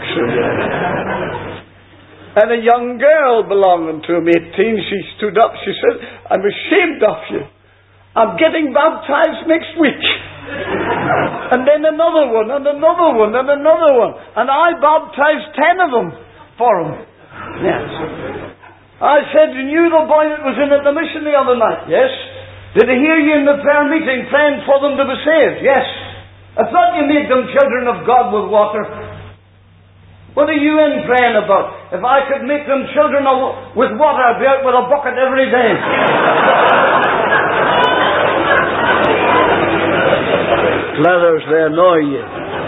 And a young girl belonging to him, eighteen, she stood up, she said, I'm ashamed of you. I'm getting baptized next week. And then another one, and another one, and another one. And I baptized ten of them for him. Yes. I said, you knew the boy that was in at the mission the other night? Yes. Did I hear you in the prayer meeting praying for them to be saved? Yes. I thought you made them children of God with water. What are you in praying about? If I could make them children of, with water, I'd be out with a bucket every day. Leathers, they annoy you.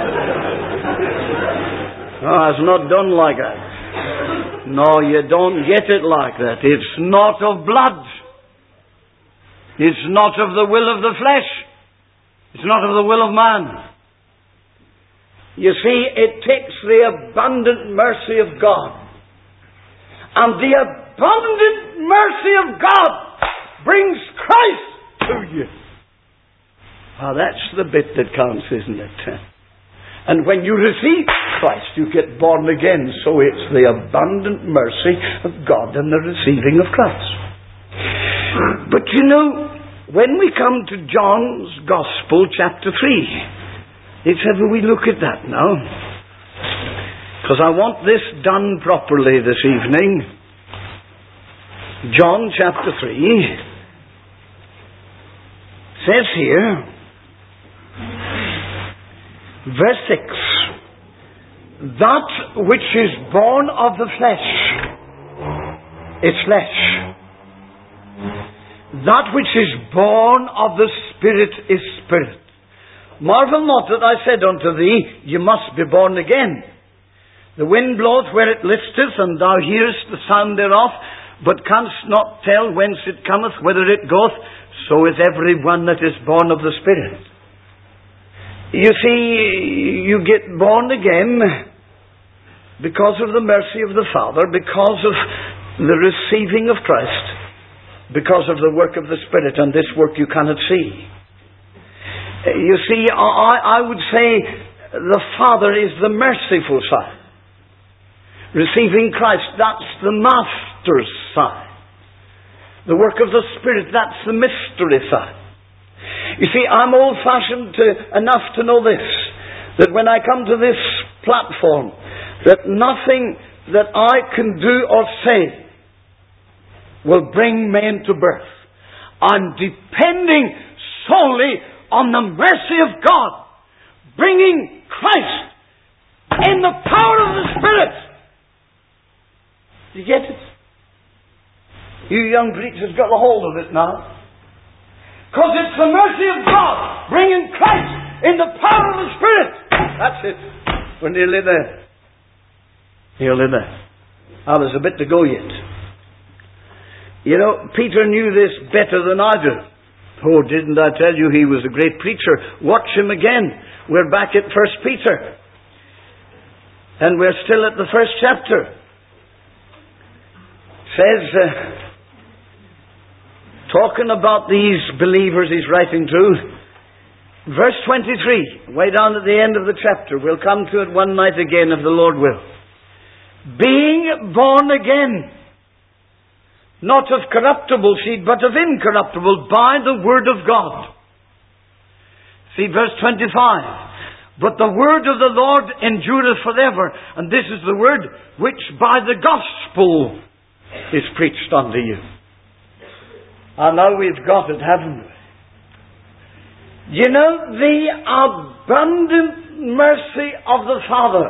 No, it's not done like that. No, you don't get it like that. It's not of blood. It's not of the will of the flesh. It's not of the will of man. You see, it takes the abundant mercy of God. And the abundant mercy of God brings Christ to you. Now that's the bit that counts, isn't it? And when you receive Christ, you get born again. So it's the abundant mercy of God and the receiving of Christ. But you know, when we come to John's Gospel, chapter three, let's have a wee look at that now. Because I want this done properly this evening. John chapter three says here, verse six, that which is born of the flesh is flesh. That which is born of the Spirit is spirit. Marvel not that I said unto thee, you must be born again. The wind bloweth where it listeth, and thou hearest the sound thereof, but canst not tell whence it cometh, whither it goeth. So is every one that is born of the Spirit. You see, you get born again because of the mercy of the Father, because of the receiving of Christ, because of the work of the Spirit, and this work you cannot see. You see, I, I would say the Father is the merciful side. Receiving Christ, that's the Master's side. The work of the Spirit, that's the mystery side. You see, I'm old-fashioned to, enough to know this, that when I come to this platform, that nothing that I can do or say will bring men to birth. I'm depending solely on the mercy of God, bringing Christ in the power of the Spirit. Do you get it? You young preachers got a hold of it now. Because it's the mercy of God bringing Christ in the power of the Spirit. That's it. We're nearly there. Nearly there. Ah, there's a bit to go yet. You know, Peter knew this better than I do. Oh, didn't I tell you he was a great preacher? Watch him again. We're back at First Peter. And we're still at the first chapter. It says... Uh, Talking about these believers he's writing to, verse twenty-three, way down at the end of the chapter. We'll come to it one night again if the Lord will. Being born again, not of corruptible seed, but of incorruptible, by the word of God. See verse twenty-five. But the word of the Lord endureth forever, and this is the word which by the gospel is preached unto you. I know we've got it, haven't we? You know, the abundant mercy of the Father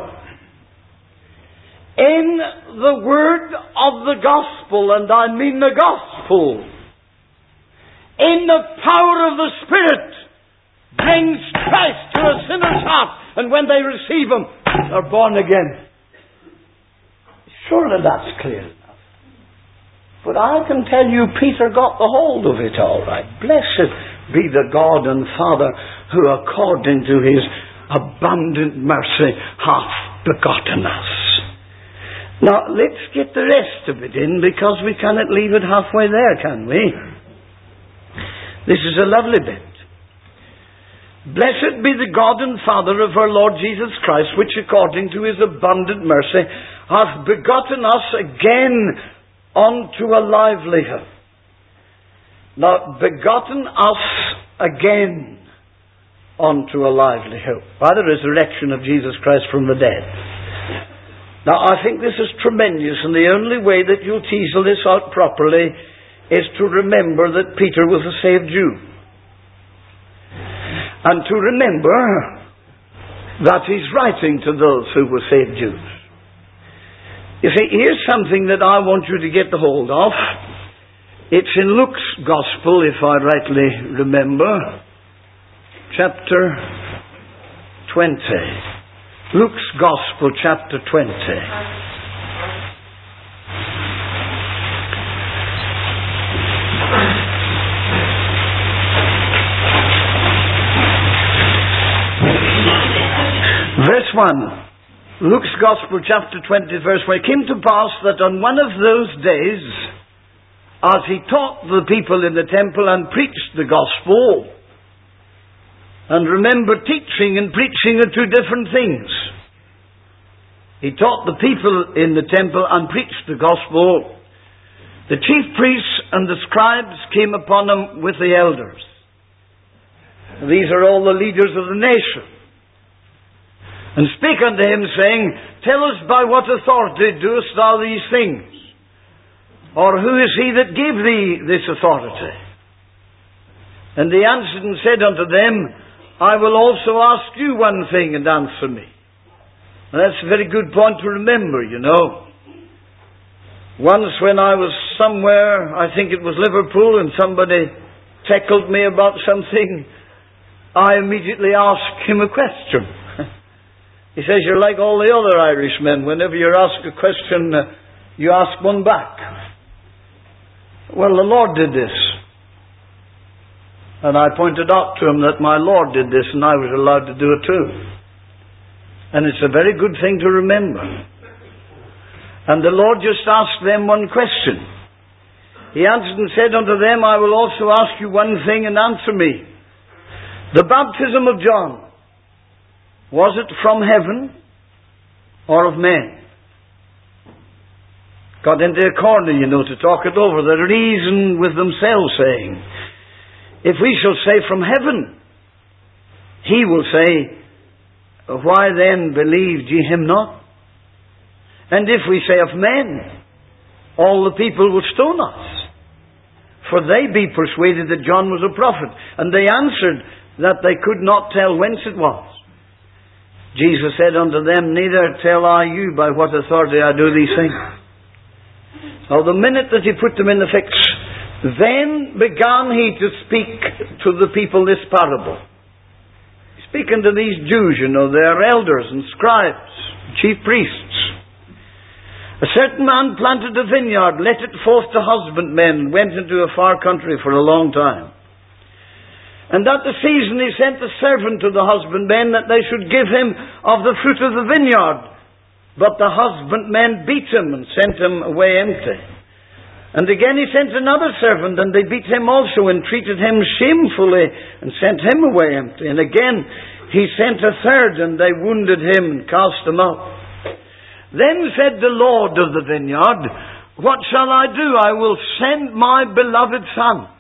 in the word of the gospel, and I mean the gospel, in the power of the Spirit, brings Christ to a sinner's heart, and when they receive Him, they're born again. Surely that's clear. But I can tell you Peter got the hold of it all right. Blessed be the God and Father who according to His abundant mercy hath begotten us. Now let's get the rest of it in, because we cannot leave it halfway there, can we? This is a lovely bit. Blessed be the God and Father of our Lord Jesus Christ, which according to His abundant mercy hath begotten us again unto a livelihood. Now, begotten us again unto a livelihood by the resurrection of Jesus Christ from the dead. Now, I think this is tremendous, and the only way that you'll teasel this out properly is to remember that Peter was a saved Jew. And to remember that he's writing to those who were saved Jews. You see, here's something that I want you to get the hold of. It's in Luke's Gospel, if I rightly remember, chapter twenty. Luke's Gospel, chapter twenty. Verse one. Luke's Gospel, chapter twenty, verse one. It came to pass that on one of those days, as he taught the people in the temple and preached the gospel, and remember, teaching and preaching are two different things. He taught the people in the temple and preached the gospel. The chief priests and the scribes came upon him with the elders. These are all the leaders of the nation. And spake unto him, saying, Tell us by what authority doest thou these things? Or who is he that gave thee this authority? And they answered and said unto them, I will also ask you one thing, and answer me. And that's a very good point to remember, you know. Once when I was somewhere, I think it was Liverpool, and somebody tackled me about something, I immediately asked him a question. He says, you're like all the other Irishmen. Whenever you're asked a question, uh, you ask one back. Well, the Lord did this. And I pointed out to him that my Lord did this and I was allowed to do it too. And it's a very good thing to remember. And the Lord just asked them one question. He answered and said unto them, I will also ask you one thing, and answer me. The baptism of John, was it from heaven or of men? Got into a corner, you know, to talk it over. They reason with themselves, saying, if we shall say from heaven, he will say, why then believed ye him not? And if we say of men, all the people will stone us. For they be persuaded that John was a prophet. And they answered that they could not tell whence it was. Jesus said unto them, neither tell I you by what authority I do these things. Now the minute that he put them in the fix, then began he to speak to the people this parable. Speaking to these Jews, you know, they are elders and scribes, chief priests. A certain man planted a vineyard, let it forth to husbandmen, and went into a far country for a long time. And at the season he sent a servant to the husbandmen that they should give him of the fruit of the vineyard. But the husbandmen beat him and sent him away empty. And again he sent another servant, and they beat him also, and treated him shamefully, and sent him away empty. And again he sent a third, and they wounded him and cast him out. Then said the Lord of the vineyard, what shall I do? I will send my beloved son.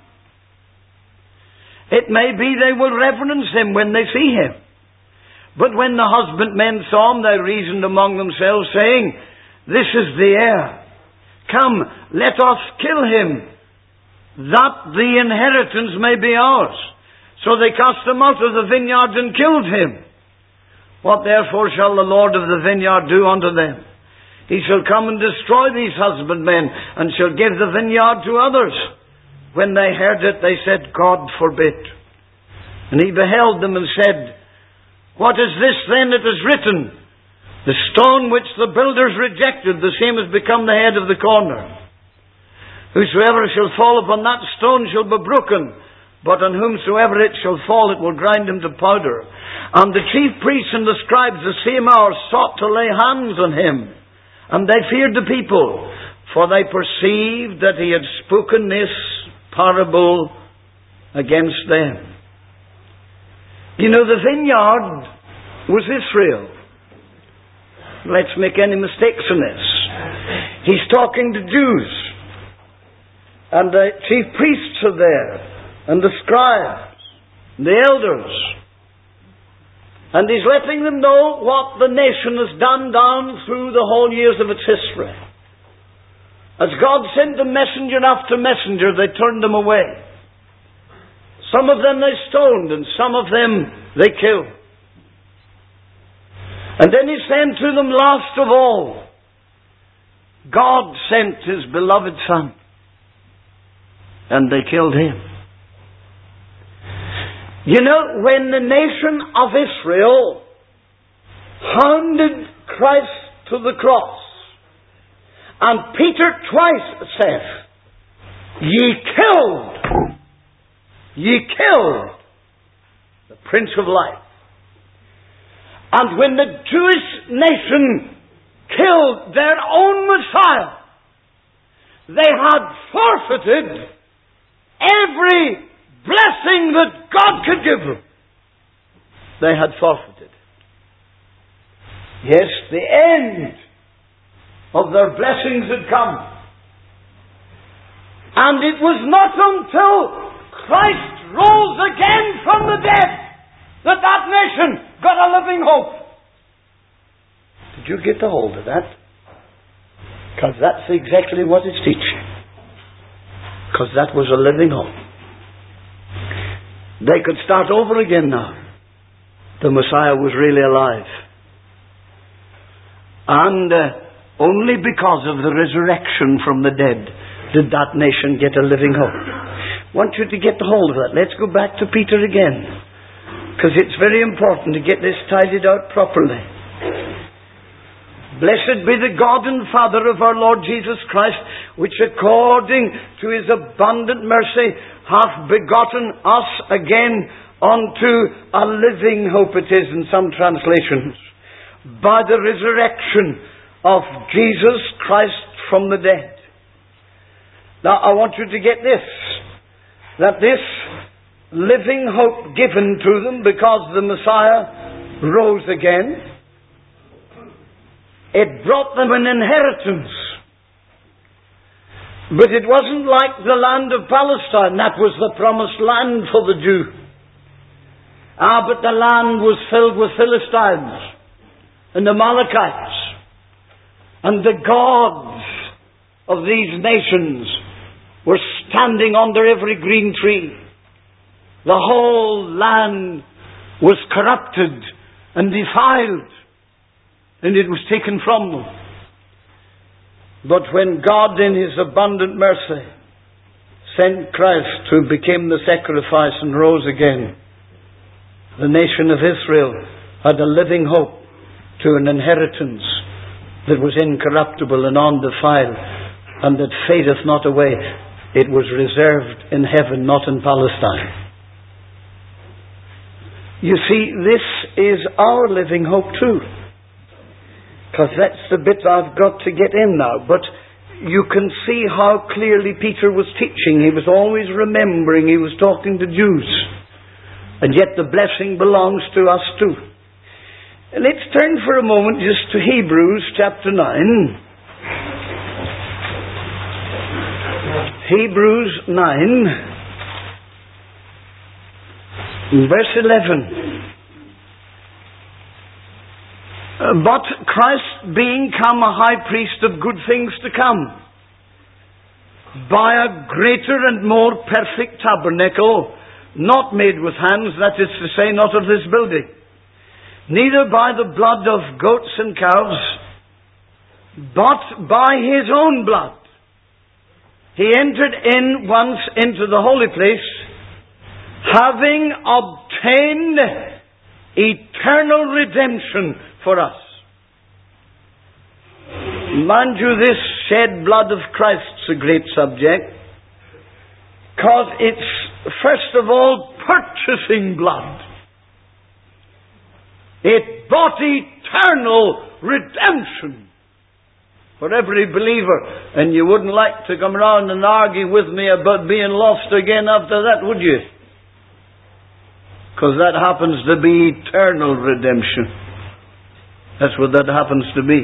It may be they will reverence him when they see him. But when the husbandmen saw him, they reasoned among themselves, saying, this is the heir. Come, let us kill him, that the inheritance may be ours. So they cast him out of the vineyard and killed him. What therefore shall the Lord of the vineyard do unto them? He shall come and destroy these husbandmen, and shall give the vineyard to others. When they heard it, they said, God forbid. And he beheld them and said, what is this then that is written? The stone which the builders rejected, the same has become the head of the corner. Whosoever shall fall upon that stone shall be broken, but on whomsoever it shall fall, it will grind him to powder. And the chief priests and the scribes the same hour sought to lay hands on him. And they feared the people, for they perceived that he had spoken this parable against them. You know, the vineyard was Israel. Let's make any mistakes in this. He's talking to Jews. And the chief priests are there. And the scribes. And the elders. And he's letting them know what the nation has done down through the whole years of its history. As God sent them messenger after messenger, they turned them away. Some of them they stoned, and some of them they killed. And then he sent to them last of all, God sent his beloved son. And they killed him. You know, when the nation of Israel hounded Christ to the cross, and Peter twice said, ye killed, ye killed the Prince of Life. And when the Jewish nation killed their own Messiah, they had forfeited every blessing that God could give them. They had forfeited. Yes, the end of their blessings had come. And it was not until Christ rose again from the dead that that nation got a living hope. Did you get a hold of that? Because that's exactly what it's teaching. Because that was a living hope. They could start over again now. The Messiah was really alive. And uh, only because of the resurrection from the dead did that nation get a living hope. I want you to get a hold of that. Let's go back to Peter again. Because it's very important to get this tidied out properly. Blessed be the God and Father of our Lord Jesus Christ, which according to his abundant mercy hath begotten us again unto a living hope, it is in some translations, by the resurrection of Jesus Christ from the dead. Now I want you to get this, that this living hope given to them because the Messiah rose again, it brought them an inheritance. But it wasn't like the land of Palestine. That was the promised land for the Jew. Ah, but the land was filled with Philistines and Amalekites. And the gods of these nations were standing under every green tree. The whole land was corrupted and defiled. And it was taken from them. But when God in his abundant mercy sent Christ who became the sacrifice and rose again, the nation of Israel had a living hope to an inheritance that was incorruptible and undefiled and that fadeth not away. It was reserved in heaven, not in Palestine. You see, this is our living hope too. Because that's the bit I've got to get in now. But you can see how clearly Peter was teaching. He was always remembering he was talking to Jews. And yet the blessing belongs to us too. Let's turn for a moment just to Hebrews chapter nine. Hebrews nine, verse eleven. But Christ being come a high priest of good things to come, by a greater and more perfect tabernacle, not made with hands, that is to say, not of this building, neither by the blood of goats and calves, but by his own blood. He entered in once into the holy place, having obtained eternal redemption for us. Mind you, this shed blood of Christ's a great subject, because it's first of all purchasing blood. It bought eternal redemption for every believer. And you wouldn't like to come around and argue with me about being lost again after that, would you? Because that happens to be eternal redemption. That's what that happens to be.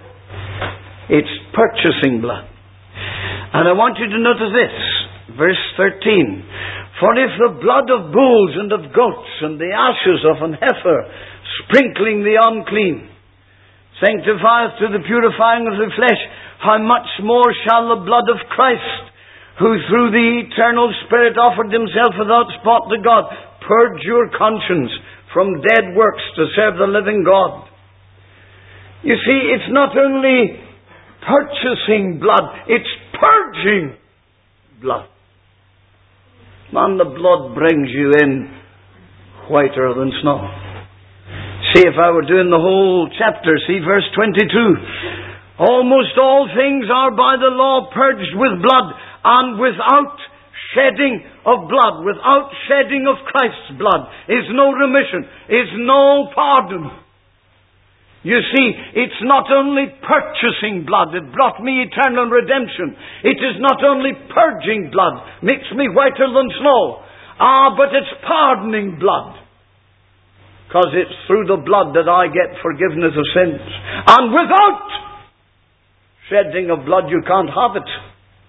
It's purchasing blood. And I want you to notice this, verse thirteen. For if the blood of bulls and of goats and the ashes of an heifer, sprinkling the unclean, sanctifieth to the purifying of the flesh, how much more shall the blood of Christ, who through the eternal Spirit offered himself without spot to God, purge your conscience from dead works to serve the living God. You see, it's not only purchasing blood, it's purging blood. Man, the blood brings you in whiter than snow. See, if I were doing the whole chapter, see verse twenty-two. Almost all things are by the law purged with blood, and without shedding of blood, without shedding of Christ's blood, is no remission, is no pardon. You see, it's not only purchasing blood that brought me eternal redemption. It is not only purging blood, makes me whiter than snow. Ah, but it's pardoning blood. Because it's through the blood that I get forgiveness of sins. And without shedding of blood, you can't have it.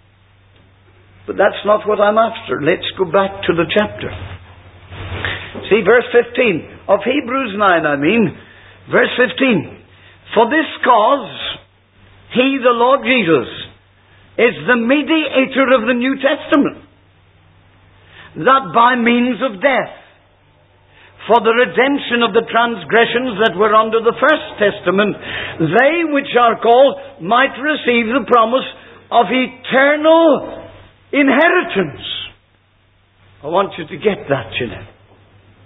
But that's not what I'm after. Let's go back to the chapter. See, verse fifteen of Hebrews nine, I mean. Verse fifteen. For this cause, he, the Lord Jesus, is the mediator of the New Testament, that by means of death, for the redemption of the transgressions that were under the first testament, they which are called might receive the promise of eternal inheritance. I want you to get that, you know.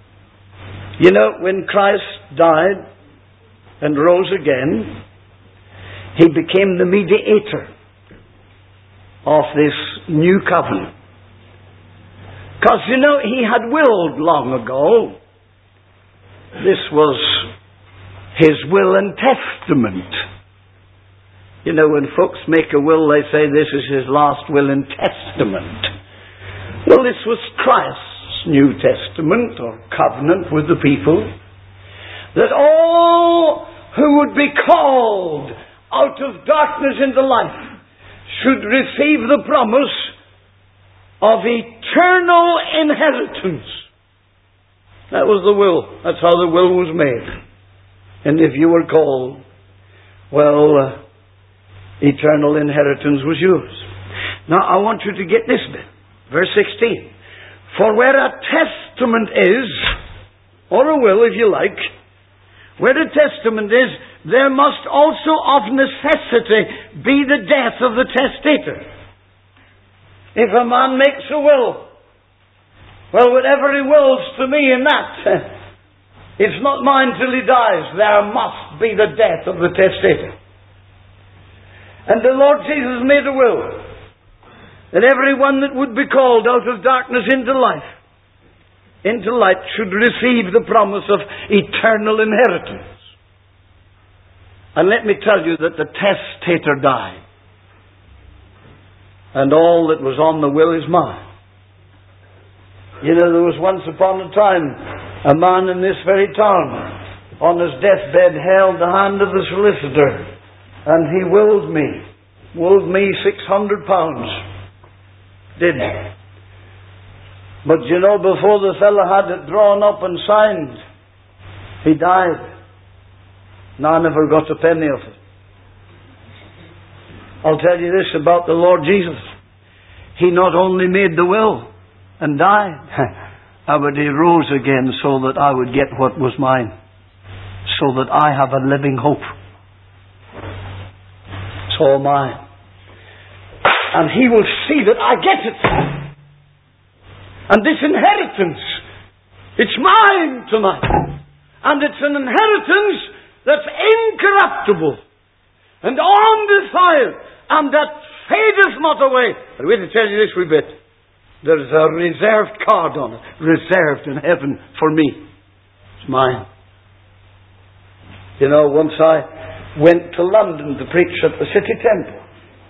You know, when Christ died and rose again, He became the mediator of this new covenant. Because, you know, he had willed long ago. This was his will and testament. You know, when folks make a will, they say this is his last will and testament. Well, this was Christ's New Testament or covenant with the people, that all who would be called out of darkness into light should receive the promise of eternal inheritance. That was the will. That's how the will was made. And if you were called, well, uh, eternal inheritance was yours. Now, I want you to get this bit. Verse sixteen. For where a testament is, or a will if you like, where a testament is, there must also of necessity be the death of the testator. If a man makes a will, well, whatever he wills to me in that, it's not mine till he dies. There must be the death of the testator. And the Lord Jesus made a will that everyone that would be called out of darkness into life, into light, should receive the promise of eternal inheritance. And let me tell you that the testator died. And all that was on the will is mine. You know, there was once upon a time a man in this very town, on his deathbed, held the hand of the solicitor, and he willed me, willed me six hundred pounds. Did he? But you know, before the fellow had it drawn up and signed, he died. And I never got a penny of it. I'll tell you this about the Lord Jesus. He not only made the will and died, but he rose again so that I would get what was mine. So that I have a living hope. So am I. And he will see that I get it. And this inheritance, it's mine tonight. And it's an inheritance that's incorruptible and undefiled, and that fadeth not away. I'm going to tell you this wee bit. There's a reserved card on it, reserved in heaven for me. It's mine. You know, once I went to London to preach at the City Temple,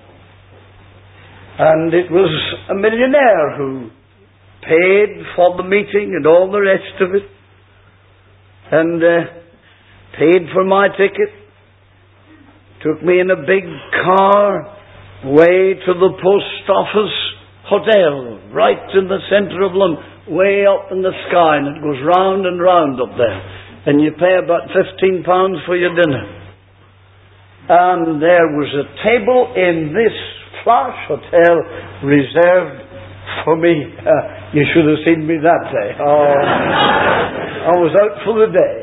and it was a millionaire who paid for the meeting and all the rest of it, and uh, paid for my ticket, took me in a big car way to the post office hotel, right in the centre of London, way up in the sky, and it goes round and round up there, and you pay about fifteen pounds for your dinner. And there was a table in this flash hotel reserved for me. Uh, you should have seen me that day. Oh, I was out for the day.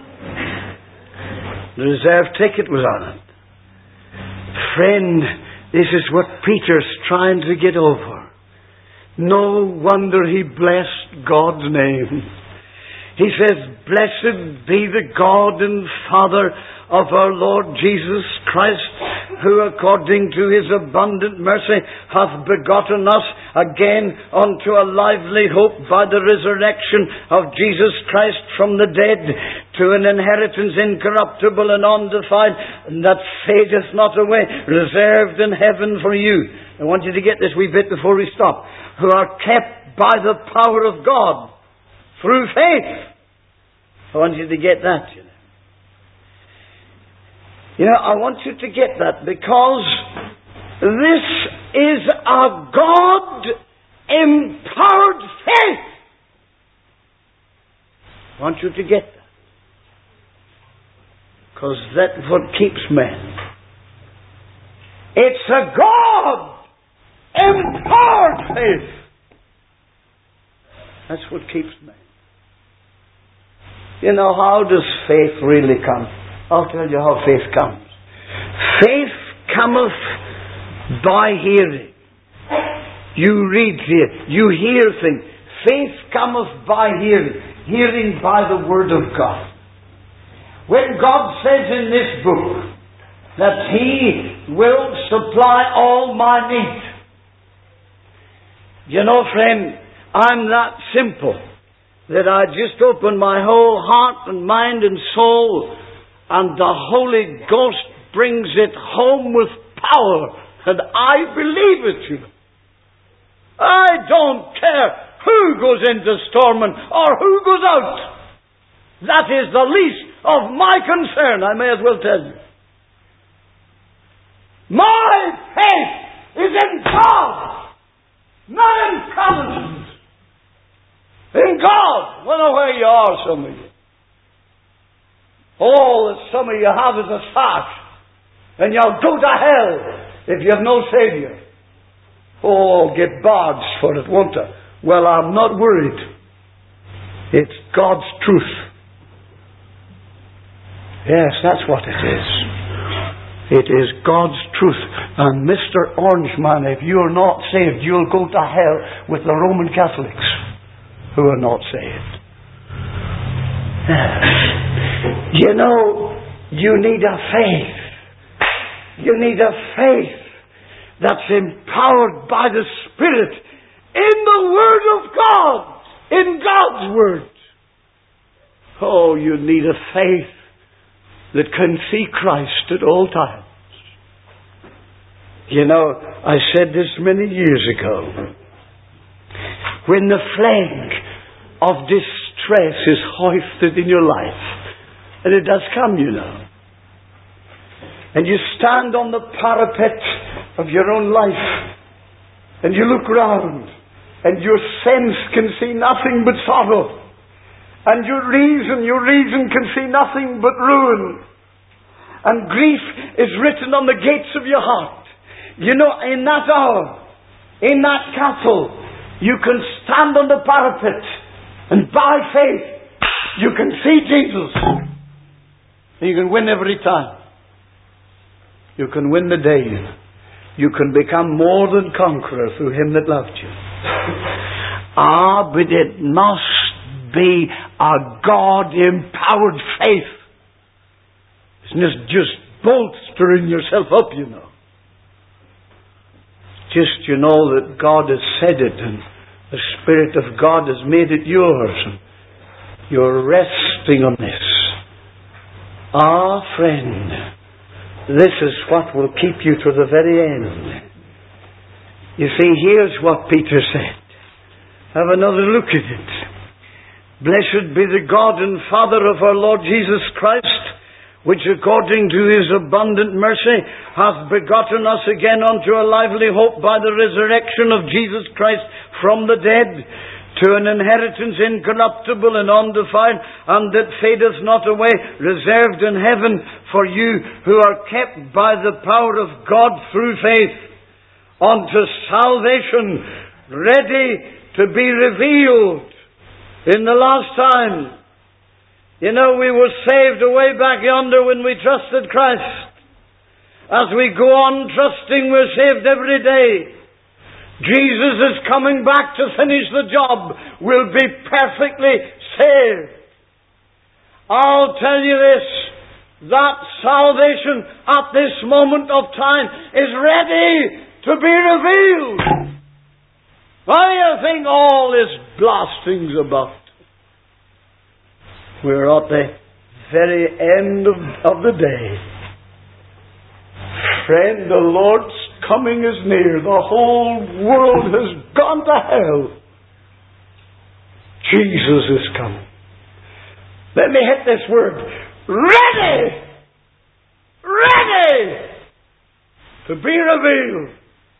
The reserved ticket was on it. Friend, this is what Peter's trying to get over. No wonder he blessed God's name. He says, blessed be the God and Father of our Lord Jesus Christ, who according to his abundant mercy hath begotten us again unto a lively hope by the resurrection of Jesus Christ from the dead, to an inheritance incorruptible and undefiled, and that fadeth not away, reserved in heaven for you. I want you to get this wee bit before we stop. Who are kept by the power of God through faith. I want you to get that, you know. You know, I want you to get that because this is a God-empowered faith. I want you to get that. Because that's what keeps men. It's a God-empowered faith. That's what keeps men. You know, how does faith really come? I'll tell you how faith comes. Faith cometh by hearing. You read here, you hear things. Faith cometh by hearing. Hearing by the Word of God. When God says in this book, that He will supply all my need. You know, friend, I'm that simple that I just open my whole heart and mind and soul, and the Holy Ghost brings it home with power, and I believe it, you know. I don't care who goes into Stormont or who goes out. That is the least of my concern, I may as well tell you. My faith is in God, not in promises. In God. Wonder where you are, some of you. All that some of you have is a sash, and you'll go to hell if you have no Saviour. Oh, get barged for it, won't I? Well, I'm not worried. It's God's truth. Yes, that's what it is. It is God's truth. And Mister Orangeman, if you're not saved, you'll go to hell with the Roman Catholics who are not saved. You know, you need a faith. You need a faith that's empowered by the Spirit in the Word of God, in God's Word. Oh, you need a faith that can see Christ at all times. You know, I said this many years ago. When the flag of distress is hoisted in your life, and it does come, you know, and you stand on the parapet of your own life, and you look round, and your sense can see nothing but sorrow, and your reason, your reason can see nothing but ruin, and grief is written on the gates of your heart. You know, in that hour, in that castle, you can stand on the parapet, and by faith, you can see Jesus. And you can win every time. You can win the day. You can become more than conqueror through Him that loved you. Ah, but it must be a God-empowered faith. It's not just bolstering yourself up, you know. Just, you know, that God has said it, and the Spirit of God has made it yours, and you're resting on this. Ah, friend, this is what will keep you to the very end. You see, here's what Peter said. Have another look at it. Blessed be the God and Father of our Lord Jesus Christ, which according to His abundant mercy hath begotten us again unto a lively hope by the resurrection of Jesus Christ from the dead, to an inheritance incorruptible and undefiled, and that fadeth not away, reserved in heaven for you who are kept by the power of God through faith, unto salvation, ready to be revealed in the last time. You know, we were saved away back yonder when we trusted Christ. As we go on trusting, we're saved every day. Jesus is coming back to finish the job. We'll be perfectly saved. I'll tell you this, that salvation at this moment of time is ready to be revealed. Why do you think all this blasting's about? We're at the very end of, of the day. Friend, the Lord's coming is near. The whole world has gone to hell. Jesus is coming. Let me hit this word. Ready! Ready! To be revealed.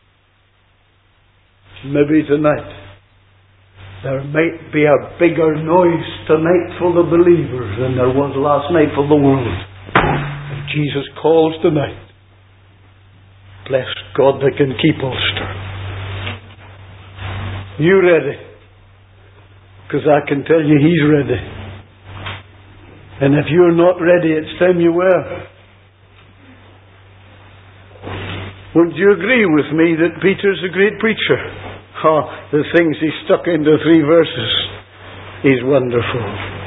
Maybe tonight there might be a bigger noise tonight for the believers than there was last night for the world. And Jesus calls tonight. Bless God that can keep Ulster. You ready? Because I can tell you He's ready. And if you're not ready, it's time you were. Wouldn't you agree with me that Peter's a great preacher? Oh, the things he stuck into three verses. He's wonderful.